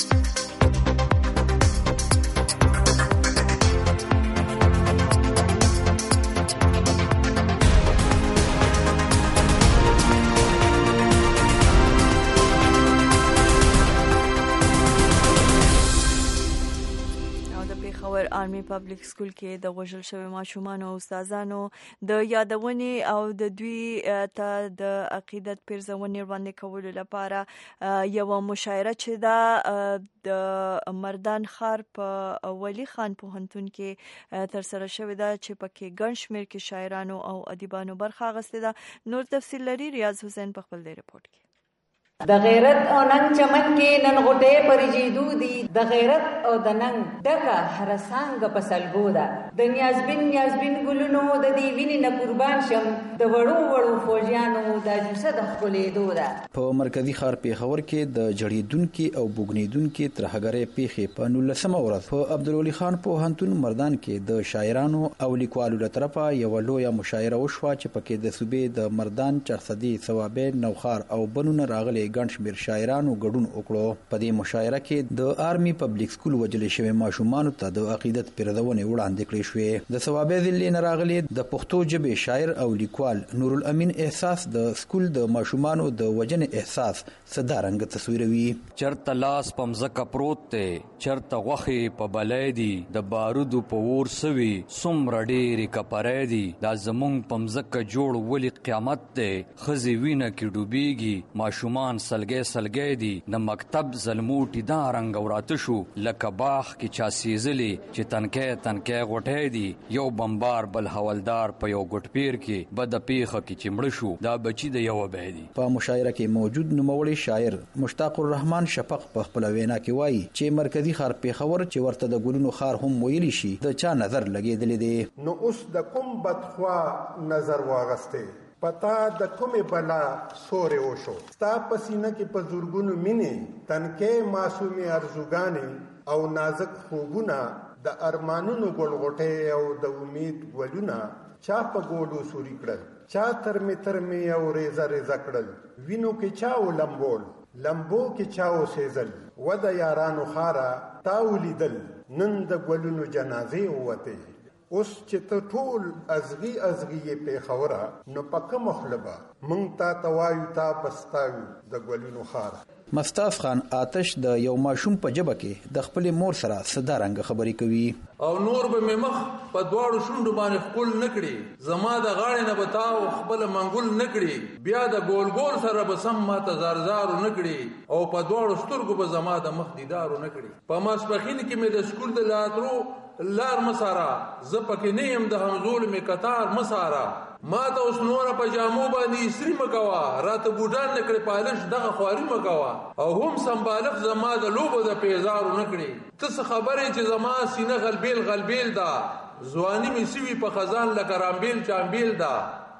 آرمي پبلک سکول کې د وژل شوی ماشومان او استادانو د یادونې او د دوی ته د عقیدت پیرزونې وړاندې کولو لپاره یو مشاعره چې دا د مردان ښار په ولی خان پوهنتون کې تر سره شوې ده چې پکې ګڼ شمېر کې شاعرانو او ادیبانو برخه اخیستې ده. نور تفصیل لري ریاض حسین په خپل ریپورت کې. د غیرت او ننګ چمن کې نن غټې پرجیدو دي د غیرت او د ننګ ډکه هر څنګه په سلګو ده د نیازبین ګلونو د دې وینې نه قربان شم د وړو فوجیانو د جوسه د خپلېدو ده. په مرکزي ښار پیښور کې د جړېدونکي او بوګنېدونکي ترهګرۍ پیښې په 19مه ورځ په عبدالولي خان پوهنتون مردان کې د شاعرانو او لیکوالو له طرفه یوه لویه مشاعره وشوه چې پکې د صوبې د مردان، چرسدي، ثوابې، نوخار او بنونه راغلي ګڼ شمېر شاعرانو ګډون وکړو. په دې مشاعره کې د آرمي پبلک سکول وژل شوي ماشومانو ته د عقیدت پیرزونې وړاندې کړې شوې. د ثوابې ضلع نه راغلي د پښتو ژبې شاعر او لیکوال نور الامین احساس د سکول د ماشومانو د وژنې احساس څه تصویروي. چرته لاس په مځکه پروت دی، چرته غوښې په بلی دي، د بارودو په اور سوي څومره ډېرې کپری دي، دا زمونږ په مځکه جوړ ولې قیامت دی، ښځې وینه کې ډوبېږي، ماشومان سلګی دی، د مکتب زلموټي دا رنګ وراته شو لکه باغ کې چا سیزلی چې تنکی غوټی دی، یو بمبار بل حوالدار په یو ګوټ پیر کې بده پیښه کې چې مړه شو دا بچی د یوه بی دی. په مشاعره کې موجود نوموړی شاعر مشتاق الرحمن شفق په خپله وینا کې وایي چې مرکزي ښار پیښور چې ورته د ګلونو ښار هم ویلی شي د چا نظر لګېدلی دی. نو اوس د کوم بدخوا نظر واغستی پتا د کومې بلا سورې وشو ستا په سینه کې په زورګونو مینې تنکې معصومې ارزوګانې او نازک خوبونه د ارمانونو ګلغوټې او د امید ګلونه چا په ګوډو سوري کړل، چا ترمې او ریزه کړل، وینو کې چا لمبو کې چا وسېزل، و د یارانو خاره تا ولیدل، نن د ګلونو جنازې ووتې. اوس چې ته ټول ازغي یې پیښوره نو په کومه خوله به موږ تا ته وایو تا پستایو د ګلونو ښار. مستاف خان آتش د یو ماشوم په ژبه کې د خپلې مور سره څه خبرې کوي. او نور به مې مخ په دواړو شونډو باندې ښکل نه کړي، زما د غاړې نه به تا خپله منګول نه کړي، بیا د ګول سره به سم ماته زارزارو نه کړي، او په دواړو سترګو به زما د مخ دیدارو نه کړي. په ماسپښین کې مې د سکول د لاترو لار مسارا، زه پکې نه یم د همزول مې قطار مسارا، ما ته اوس نوره په جامو باندې استري مکوه، راته بوټان نه کړې پالش دغه خواري مکوه، او هم سمبالغ زما د لوبو د پیزارو نه کړې. ته څه خبرې چې زما سینه غلبیل ده، ځواني مې سوي په خزان لکه رامبیل چامبیل ده،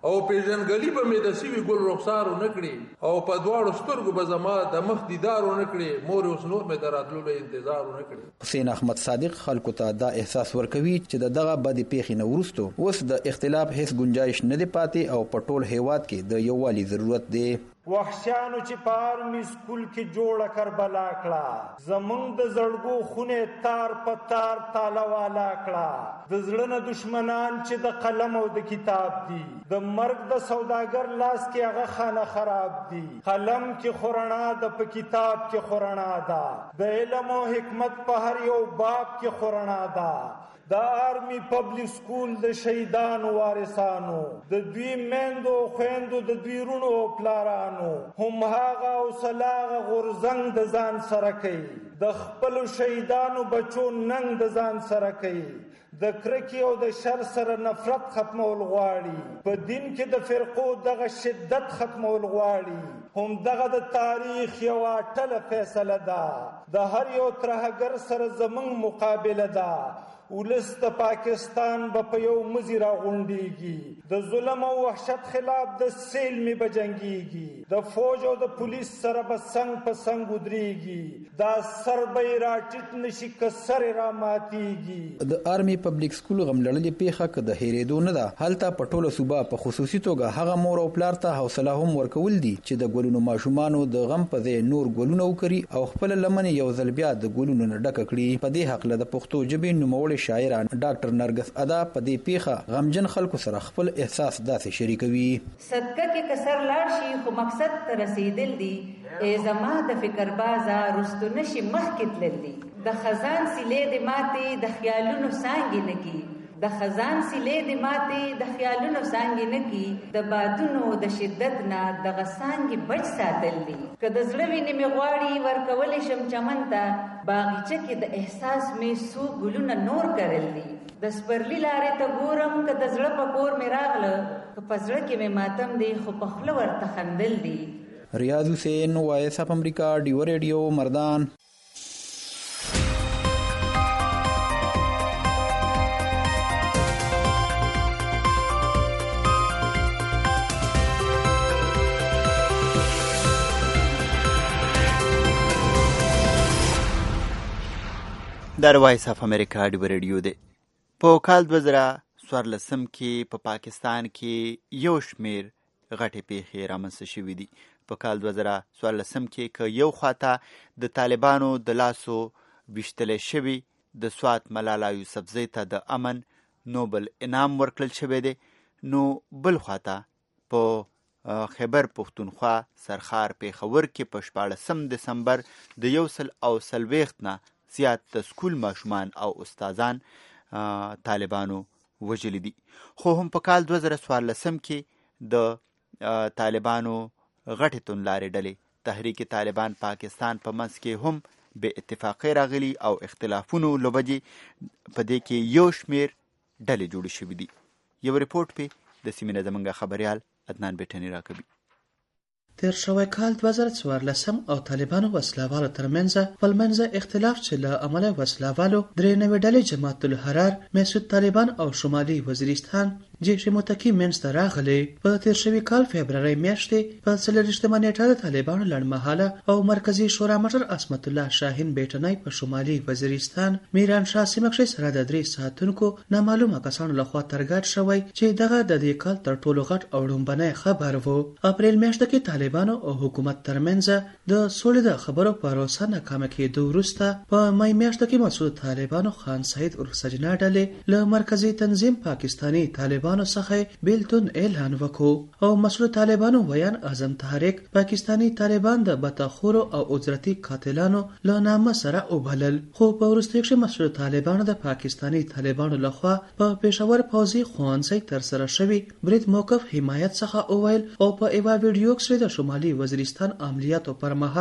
او پیژنګلی به مې د سیوي ګل رخسار نکړي او په دواړو سترګو به زما د مخ دیدار نکړي مور اوس نور مې دراتلو له انتظار نکړي. حسین احمد صادق خلکو ته دا احساس ورکوي چې دغه بدې پیښې نه وروسته اوس د اختلاف هیڅ گنجائش نه دی پاتې او په ټول هیواد کې د یووالي ضرورت دی. وحشیانو چې په آرمي سکول کې جوړه کربلا کړه زمونږ د زړګو خونه تار په تار تاله والا کړه د زړه نه دشمنان چې د قلم او د کتاب دي د مرګ د سوداګر لاس کې هغه خانه خراب دي قلم کې خورنا د په کتاب کې خورنا ده د علم او حکمت په هر یو باب کې خورنا ده د آرمی پبلک سکول د شهیدانو وارثانو د دوی میندو خويندو د دوی رونو پلارانو هم هغه او سلاغه غورزنګ د ځان سره کوي د خپل شهیدانو بچو ننګ د ځان سره کوي د کرکی او د شر سره نفرت ختمول غواړي په دین کې د فرقو دغه شدت ختمول غواړي هم دغه د تاریخ یو اټل فیصله ده د هر یو ترهګر سره زمونږ مقابله ده ولس د پاکستان په یو مزي راغونډيږي د ظلم او وحشت خلاف د سیل می بجنګيږي د فوج او د پولیس سره به څنګ په څنګ ودرېږي دا سر به راټیټ نشي کسر را ماتيږي. د آرمی پبلک سکول غملړلې پیښه که د هېرېدو نه ده هلته په ټوله صوبه په خصوصي توګه هغه مور او پلار ته حوصله هم ورکول دي چې د ګلونو ماشومانو د غم په ځای نور ګلونه وکړي او خپل لمنې یو ځل بیا د ګلونو نه ډکه کړي. په دې حق له د پښتو ژبې نوموړې شاعران ډاکټر نرګس ادا په دې پیښه غمجن خلکو سره خپل احساس داسې شریکوي. صدقه کې کسر لاړ شي خو مقصد ته رسیدل دي ای زما د فکر بازا رستو نشي مخکې تلل دي د خزان سیلې د ماتې د خیالونو سانګې نکی د خزان سیلې د ماتې د خیالونو سانګې نکی د بادونو د شدت نه د غسانګې بچ ساتل دي که د زړه وینې مې غواړي ورکولی شم چمن ته باغچه کې د احساس مې سو ګلونه نور کرل دي د سپرلی لارې ته ګورم که د زړه په کور مې راغله که په زړه کې مې ماتم دی خو په خوله ورته خندل دي. ریاض حسین وایس اف امریکا ډیو ریډیو مردان. در وایس اف امریکا ډیو ریډیو دی. په کال 2014 کې په پاکستان کې یو شمیر غټې پیښې رامنځته شوې دي. په کال 2014 کې که یو خواته د طالبانو د لاسو ویشتلې شوي د سوات ملالا یوسفزۍ ته د امن نوبل انعام ورکړل شوی دی نو بل خواته په خیبر پښتونخوا سرخار پیښور کې په 14 دسمبر د 140 نه زیات د سکول ماشومان او استادان طالبانو وژلي دي. خو هم په کال 2014 کې د طالبانو غټې توندلارې ډلې تحریک طالبان پاکستان په منځ کې هم بې اتفاقۍ راغلي او اختلافونو له وجې په دې کې یو شمیر ډلې جوړې شوي دي. یو ریپورټ پې د سیمې نه زموږ خبریال عدنان بیټني راکوي. تیر شوی کال 2014 او طالبانو وسلهوالو ترمنځ ولمنځه اختلاف چې له امله وسلهوالو درې نوې ډلې جماعت الحرار، مسعود طالبان او شمالي وزیرستان جیش متکی منځته راغلي. په تیر شوی کال فبرवरी میاشتې په 30 نیټه د طالبانو لړمحاله او مرکزی شورا مشر عصمت الله شاهین بیٹنای په شمالي وزیرستان میران شاه سیمکشي سره د 3 ساعتونکو نامعلومه کسانو لخوا ترګټ شوی چې دغه د دې کال تر ټولو غټ او ډومبنه خبر وو. اپریل میاشت کې طالبانو او حکومت ترمنځ د سولې د خبرو پروسه ناکامه کېدو وروسته په مای میاشت کې مسعود طالبانو خان سعید ورسجنا ډلې له مرکزی تنظیم پاکستانی طالبانو څخه بیلتون اعلان وکړو او مسعود طالبانو ویان اعظم تحریک پاکستانی طالبان د بتاخورو او اجرتی قاتلانو له نامه سره وبلل. خو په وروستیو کې مسعود طالبانو د پاکستانی طالبانو لخوا په پېښور پوځي ښوونځي تر سره شوی برید موقف حمایت څخه اوویل او په ایوا ویډیو کې د شمالي وزیرستان عملیاتو پر مهال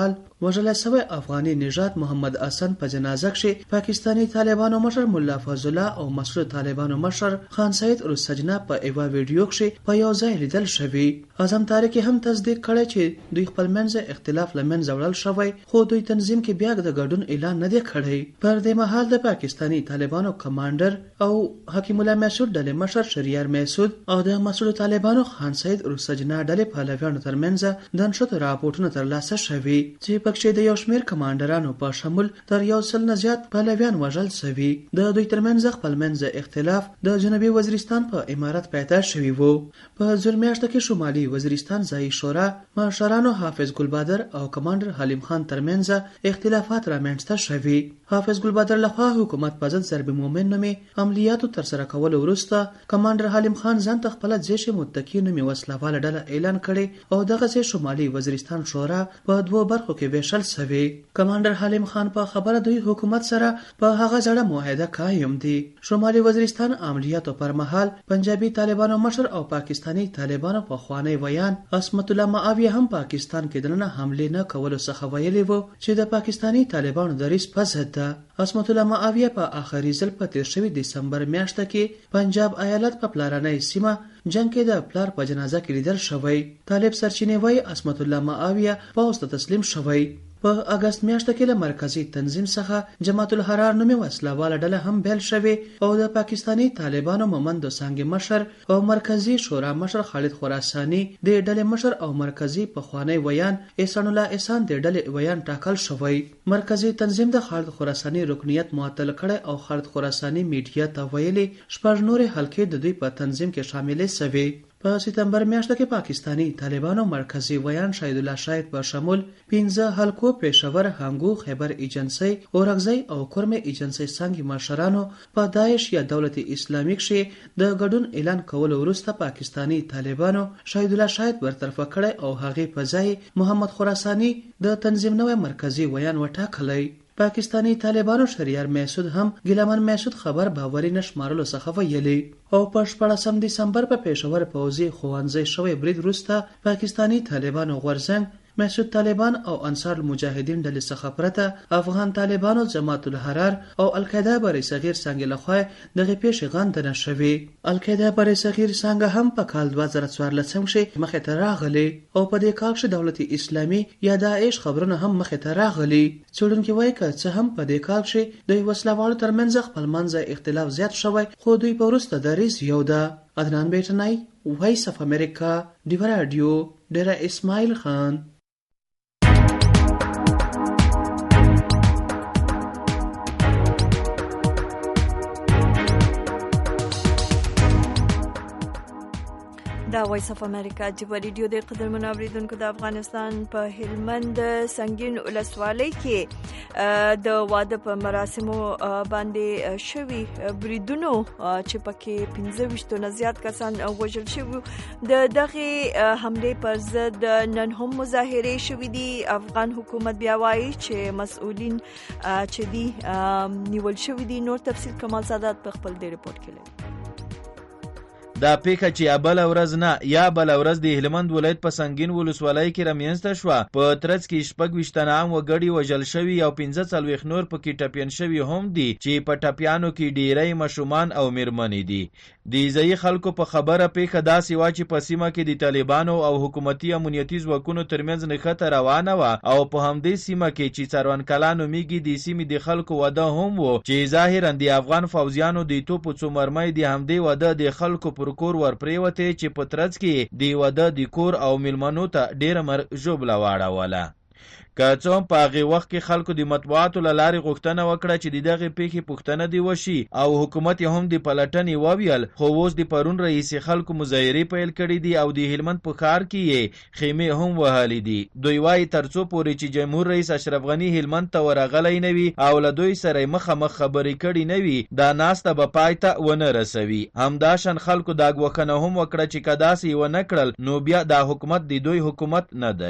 وژل شوی افغاني نژاد محمد حسن په جنازه کې پاکستانی طالبانو مشر مولا فضل الله او مسعود طالبانو مشر خان سید ارسجنا په ایوا ویډیو کې په یو ځای لیدل شوی. اعظم تاریخ هم تصدیق کړی چې دوی خپل منځ اختلاف لمن زوړل شوی، خو دوی تنظیم کې بیا د ګډون اعلان نه دی کړی. پر دې مهال د پاکستانی طالبانو کمانډر او حکیم الله مسعود ډلې مشر شریار مسعود او د مسعود طالبانو خان سید ارسجنا ډلې پهلویانو ترمنځ د نشته راپورټونو ترلاسه شوي چې پکې د یو شمېر کمانډرانو په شمول تر 100 نه زیات پهلویان وژل شوي. د دوی ترمنځ خپل منځ اختلاف د جنوبي وزیرستان په امارت پیدا شوی وو. په ځل میاشت کې شمالي وزیرستان ځای شورا مشرانو حافظ ګلبادر او کمانډر حلیم خان ترمنځ اختلافات رامنځته شوي. حافظ ګلبادر لخوا حکومت په ضد ضرب مومن نومې عملیاتو ترسره کولو وروسته کمانډر حلیم خان ځان ته خپل جیش متکی نومې وسلواله ډله اعلان کړي او دغه شمالي وزیرستان شورا په دوه برخو کې ویشل شوی. کمانډر حلیم خان په خبره دوی حکومت سره په هغه ځړه معاهده قائم دي. شمالي وزیرستان عملیاتو پر مهال پنجابي طالبانو مشر او پاکستانی طالبانو په خوانی ویان عصمت الله معاویه هم پاکستان کې دننه حمله نه کولو څخه ویلي وو چې د پاکستانی طالبانو دریس په ضد ده. عصمت الله معاویه په آخري ځل په 13 دسمبر میاشت کې پنجاب ایالت په پلارنۍ سیمه جنگ کې د پلار په جنازه کې لیدل شوی. طالب سرچینې وایي عصمت الله معاویه پوځ ته تسلیم شوی. په اگست میاشت کې له مرکزی تنظیم څخه جماعت الحرار نومي وسلواله ډله هم بیل شوی او د پاکستانی طالبانو مومند څنګه مشر او مرکزی شورا مشر خالد خراسانی د ډلې مشر او مرکزی په خوانی ویان احسان الله احسان د ډلې ویان ټاکل شوی. مرکزی تنظیم د خالد خراسانی رکنیت معطل کړي او خالد خراسانی میډیا ته ویلي شپږ نور حلقې د دوی په تنظیم کې شامل شوي. په سپتمبر میاشت کې پاکستانی طالبانو مرکزی ویان شهید الله شاهد په شمول 15 حلقو پېښور، هنګو، خیبر ایجنسی، اورغزی او کرم ایجنسی څنګه مشرانو په داعش یا دولت اسلامي کې د ګډون اعلان کولو وروسته پاکستانی طالبانو شهید الله شاهد برطرف کړي او هغه په ځای محمد خراسانی د تنظیم نوې مرکزی ویان وټاکلی. پاکستانی طالبانو شریار مسعود هم ګیلمن مسعود خبر باوري نشمارلو څخه ویلي او په 14 دسمبر په پېښور پوځي خوانځي شوی برید وروسته پاکستانی طالبانو غورځنګ مسعود طالبان او انصار المجاهدین ډلې څخه پرته افغان طالبانو جماعت الحرار او القاعده بری صغیر څنګه لخوا دغه پیښې غندنه شوی. القاعده بری صغیر څنګه هم په کال 2014 کې مخه ته راغلي او په دې کال کې دولت اسلامي یا داعش خبرونه هم مخه ته راغلي. څېړونکي وایي چې هم په دې کال کې د وسلوالو ترمنځ خپل منځ اختلاف زیات شوی خو دوی په وروسته دریځ یو ده. عدنان بیٹنای، وایس اف امریکا، ډیو رادیو، ډیره اسماعیل خان. دا وایس اف امریکا جبه ریډیو د قدرمن اوریدونکو د افغانستان په هلمند سنگین ولسوالۍ کې د واده په مراسمو باندې شوي بریدونو چې پکې 15 نه زیات کسان وژل شوي د دغه حمله پر ضد نن هم مظاهره شوي دي. افغان حکومت بیا وایي چې مسؤلین چې دي نیول شوي دي. نور تفصیل کمال سادات په خپل دی رپورت کې لري. دا پیښه چې بل ورځ نه یا بل ورځ د هلمند ولایت په سنگین ولسوالۍ کې رامنځته شوه. په ترڅ کې شپږ ویشتنام وګړي وژل شوي او 15 نور پکې ټپیان شوي هم دي چې په ټپیانو کې ډیری ماشومان او میرمنې دي. د ځایي خلکو په خبره پیښه داسې وه چې په سیمه کې د طالبانو او حکومتي امنیتي ځواکونو ترمنځ نښته روانه وه او په همدې سیمه کې چې څاروانکلا نومیږي د سیمې د خلکو واده هم و چې ظاهرا د افغان فوجیانو د توپو څو مرمۍ د همدې واده د خلکو پر کور ورپریوتې چې په ترڅ کې د واده د کور او میلمنو ته ډیره مرګ ژوبله واړوله. که څه هم په هغې وخت کې خلکو د مطبوعاتو له لارې غوښتنه وکړه چې د دغې پیښې پوښتنه دې وشي او حکومت یې هم د پلټنې وویل، خو اوس د پرون راهیسې خلکو مظاهرې پیل کړي دي او د هلمند په ښار کې یې خیمې هم وهلې دي. دوی وایي تر څو پورې چې جمهور رئیس اشرف غني هلمند ته ورغلی نه وي او له دوی سره یې مخامخ خبرې کړي نه وي، دا ناسته به پای ته ونه رسوي. همداشان خلکو دا ګوښنه هم وکړه چې که داسې یې ونه کړل نو بیا دا حکومت د دوی حکومت نه دی.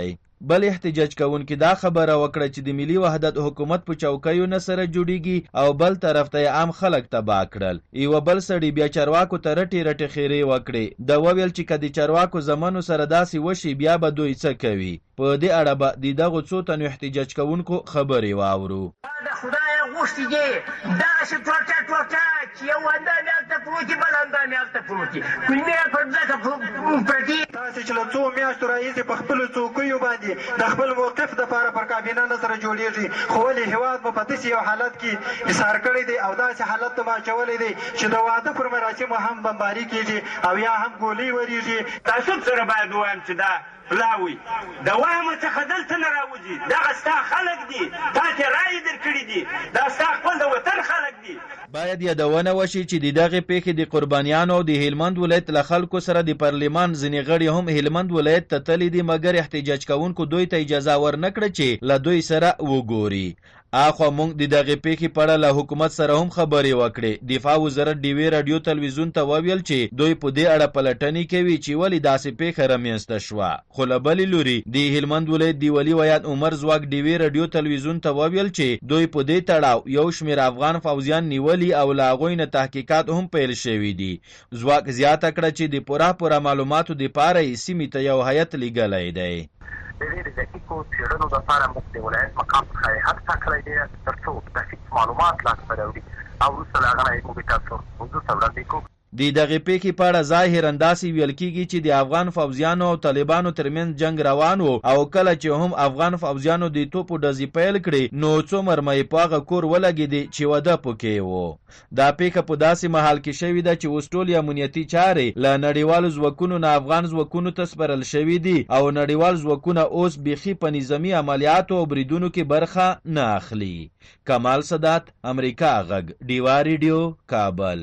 بل احتجاج کوونکي دا خبره وکړه چې د ملي وحدت حکومت په چوکیو نه سره جوړیږي او بل طرف ته عام خلک تباه کړل. یو بل سړي بیا چارواکو ته رټې خیرې وکړې. د وویل چې که د چارواکو زمانو سره داسې وشي بیا به دوی څه کوي. په دې اړه به د دغو څو تنو احتجاج کوونکو خبرې واورو. د خدای غوښتي دي دغسې ټوټه چې یو اندام یې هلته پروت دي بل اندام یې هلته پروت دي کلمې یې پر ځمکه پرتې. تاسې چې له څو میاشتو راهیسې په خپلو څوکیو باندې د خپل موقف دپاره پر کابینه نه سره جوړېږي، خو ولې هېواد مو په داسې یو حالت کې حصار کړی دی او داسې حالت ته مو اچولی دی چې د واده پر مراسمو هم بمباري کېږي او یا هم ګولۍ ورېږي. تعصب سره باید ووایم چې دا لاوي د وایم څخه دلته نه راوځي. دغه ستا خلک دي، تا ته رایې درکړي دي، دا ستا خپل د وطن خلک دي. باید یادونه وشي چې د دغه پیښې د قربانیانو د هلمند ولایت له خلکو سره د پارلمان ځینې غړي هم هلمند ولایت ته تللي دي، مګر احتجاج کوونکو دوی ته اجازه ورنکړه چې له دوی سره وګوري. اخوا موږ د دغه پیښې په اړه له حکومت سره هم خبرې وکړې. دفاع وزارت ډیوې راډیو تلویزیون ته وویل چې دوی په دې اړه پلټنې کوي چې ولې داسې پیښه رامنځته شوه. خو له بلې لوري د هلمند ولایت د ولي ویان عمر ځواک ډیوې راډیو تلویزیون ته وویل چې دوی په دې تړاو یو شمېر افغان فوجیان نیولي او له هغوی نه تحقیقات هم پیل شوي دي. ځواک زیاته کړه چې د پوره معلوماتو دپاره یې سیمې ته یو هیئت لیږلی دی. د دې د دقیقو څېړنو لپاره موږ د ولایت مقام څخه هڅه کړې ده تر څو دقیق معلومات لاسته راوړي او وروسته له هغه نه یې موږ تاسو موضوع ته وړاندې کوو. د دغه پیښې په اړه ظاهراً داسې ویل کېږي چې د افغان فوجیانو او طالبانو ترمنځ جنگ روان و او کله چې هم افغان فوجیانو د توپو ډزې پیل کړې نو څو مرمۍ په هغه کور ولګېدې چې واده پکې و. دا پیښه په داسې مهال کې شوې ده چې اوس ټولې امنیتي چارې له نړیوالو ځواکونو نه افغان ځواکونو ته سپارل شوي دي او نړیوال ځواکونه اوس بیخي په نظامي عملیاتو او بریدونو کې برخه نه اخلي. کمال سادات، امریکا غږ، ډیوا ریډیو، کابل.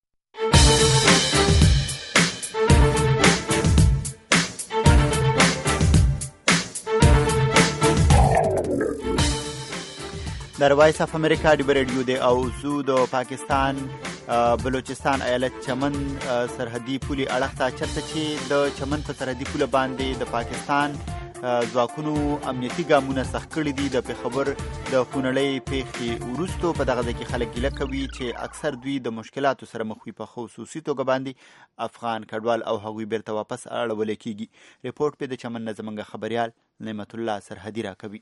در وایس اف امریکا ډیوا ریډیو دی او زو د پاکستان بلوچستان ایالت چمن سرحدي پولې اړخ ته چرته چې د چمن په سرحدي پوله باندې د پاکستان ځواکونو امنیتي ګامونه سخت کړي دي. د پېښور د خونړۍ پیښې وروسته په دغه ځای کې خلک ګیله کوي چې اکثر دوی د مشکلاتو سره مخ وي. په خصوصي توګه باندې افغان کډوال او هغوی بیرته واپس اړولی کېږي. رپورټ په د چمن نه زموږ خبریال نعمت الله سرحدي راکوي.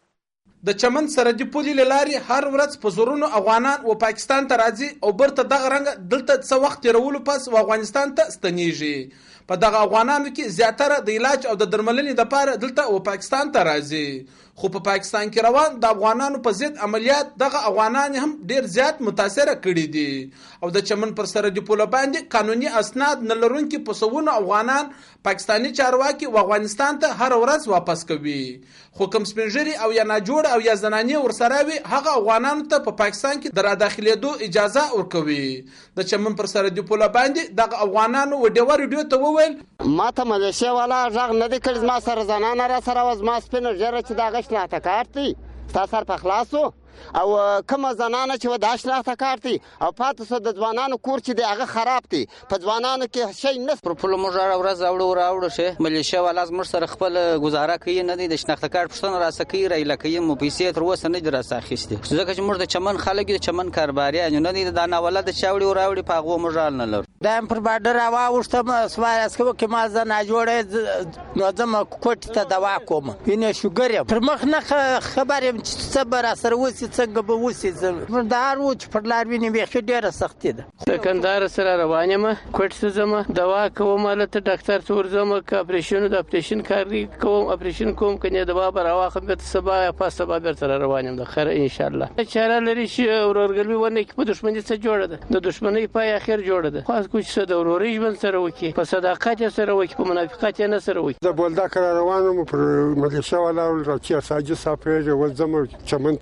د چمن سرحدي پولې له لارې هر ورځ په زرونو افغانان و پاکستان ته راځي او برته دغه رنګ دلته څه وخت تېرولو پس و افغانستان ته ستنیږي. په دغه افغانانو کې زیاتره د علاج او د درملنې لپاره دلته و پاکستان ته راځي. خو په پاکستان کې روان د افغانانو په ضد عملیات دغه افغانان هم ډیر زیات متاثره کړي دي او د چمن پر سرحدي پوله باندې قانوني اسناد نه لرونکي په سوونه افغانان پاکستاني چارواکي و افغانستان ته هر ورځ واپس کوي. خو کوم سپینږیري او یا ناجوړ او یا زنانې ورسره وي هغه افغانانو ته په پاکستان کې د راداخلېدو اجازه ورکوي. د چمن پر سرحدي پوله باندې دغه افغانانو و ډیوا ریډیو ته وویل ما ته ملیشیا والا غږ نه دی کړی، زما سره زنانه را سره وه، زما سپینه ږیره چې دا غږ شناخته کارت دی ستا سر په خلاصو او کومه زنانه چې دا شناخته کارت دی او پاتې سو د ځوانانو کور چې دی هغه خراب دی، په ځوانانو کې شی نشته. پر پوله موږ هره ورځ راوړو شه ملیشیا والا زموږ سره خپل ګزاره کوي نه دی د شناخته کارت پوښتنه راسه کوي رایله کوي مو پیسې تر اوسه نه دي راسه اخیستې ځکه چې موږ د چمن خلک د چمن کارباریان نه دي دا ناوله د چاوړي په هغو موږ حال نه لرو. دا هم پر باډر راواوښتم سوال اسکو کې ما زه ناجوړې نو ځم کوټ ته دوا کوم وینې شوګر یم پر مخ نه خبر یم چې څه به راسره وسي څنګه به وسي دا هر و چې پر لار وینې بیخي ډېره سختي ده. کندهار سره روان یم کوټ ته ځم دوا کوم هلته ډاکټر ته ورځم که اپریشن کار کوم اپریشن کوم که نه دوا به راواخلم بېرته سبا یا پاس سبا بېرته را روان یم د خیره انشاءالله. چاره لري چې ورورګلوي ونه کړي په دښمني څه جوړه ده د دښمنۍ پای اخر جوړه ده کوم څه د ورورۍ ژوند سره وکړي په صداقت یې سره وکړي په منافقت یې نه سره وکړي. د بولدک را روان وم پر ملیشیا والا راچی اساجي صاحب ول ځم چمن ته علاج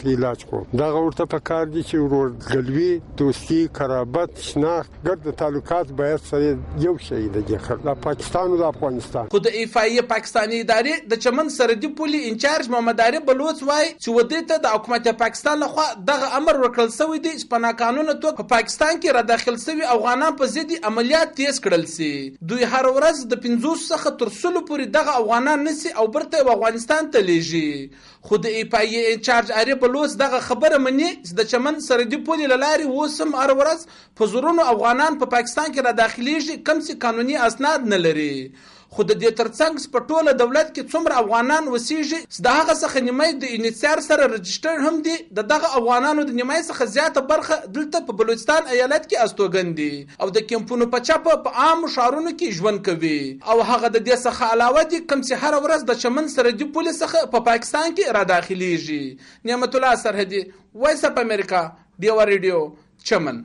کو دغه ورته پکار دي چې ورورګلوي دوستي قرابت شناخت ګرد تعلقات باید سره یو شي د پاکستان او د افغانستان. خو د ایفای پاکستاني ادارې د چمن سرحدي پولي انچارج محمد عارف بلوچ وایي چې ودې ته د حکومت پاکستان لخوا دغه امر ورکړل شوی دی چې په ناقانونه توګه په پاکستان کې را داخل شوي افغانان په ضد عملیات تیز کړل سي. دوی هر ورځ د 50 څخه تر 100 پورې دغه افغانان نسی او برته افغانستان ته لیږي. خو د ایفای انچارج عارف بلوچ دغه خبره مني چې د چمن سرحدي پولي لاري وسم هر ورځ په زورونو افغانان په پاکستان کې را داخليږي کم سي قانوني اسناد نه لري. خو د دې ترڅنګ په ټوله دولت کې څومره افغانان وسیږي د هغه څخه نیمای د انیڅار سره رجسټر هم دي. دغه افغانانو د نیمای څخه زیاته برخه دلته په بلوچستان ایالت کې استوګن دي او د کمپونو په چاپه په عام شهرونو کې ژوند کوي او هغه د دې څخه علاوه دي کم سي هر ورځ د چمن سرحدي پولیس څخه په پاکستان کې را داخليږي. نعمت الله سرحدي، وایس اف امریکا، ډیوا ریډیو، چمن.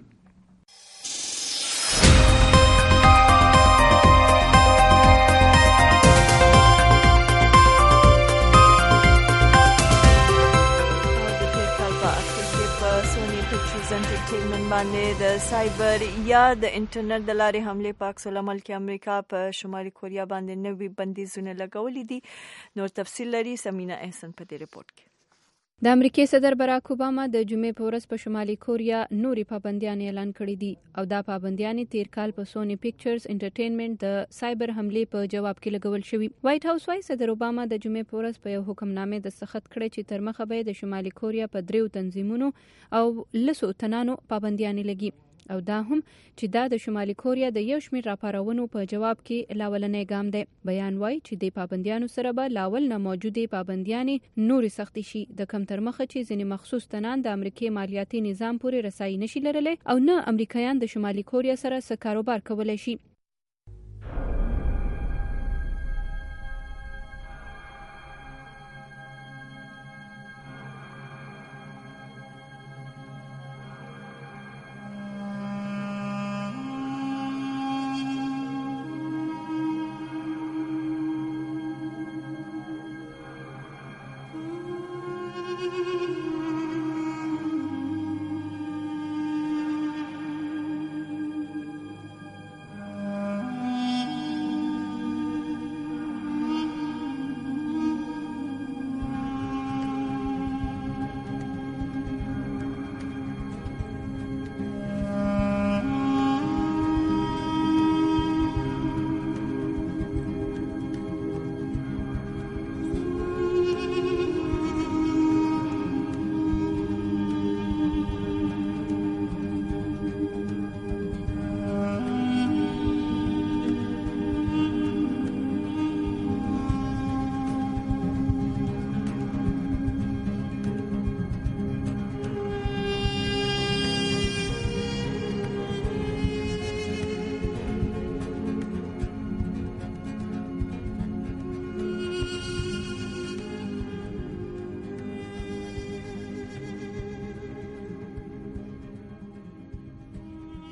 انټرټینمنټ باندې د سایبر یا د انټرنیټ د لارې حمله په عکس العمل کې امریکا په شمالي کوریا باندې نوي بندیزونه لګولي دي. نور تفصیل لري سمینا احسن په دې رپورت کې. د امریکای صدر باراک اوباما د جمعې په ورځ په شمالي کوریا نوري پابندیان اعلان کړي دي او دا پابندیان تیر کال په سونی پکچرز انټرټینمنټ د سایبر حمله په جواب کې لګول شوی. وایټ هاوس وايي صدر اوباما د جمعې په ورځ په یو حکمنامه دستخط کړی چې تر مخه به د شمالي کوریا په 3 تنظیمونو او لسو تنانو پابندیان لګي او دا هم چې دا د شمالي کوریا د یو شمېر راپارونو په جواب کې لاولنې ګام دی. بیان وايي چې د پابندیانو سره به لاول نه موجوده پابندیانې نوري سختي شي د کم تر مخه چې ځینې مخصوص تنان د امریکای مالیاتي نظام پورې رسایي نشي لرلی او نه امریکایان د شمالي کوریا سره څه کاروبار کولای شي.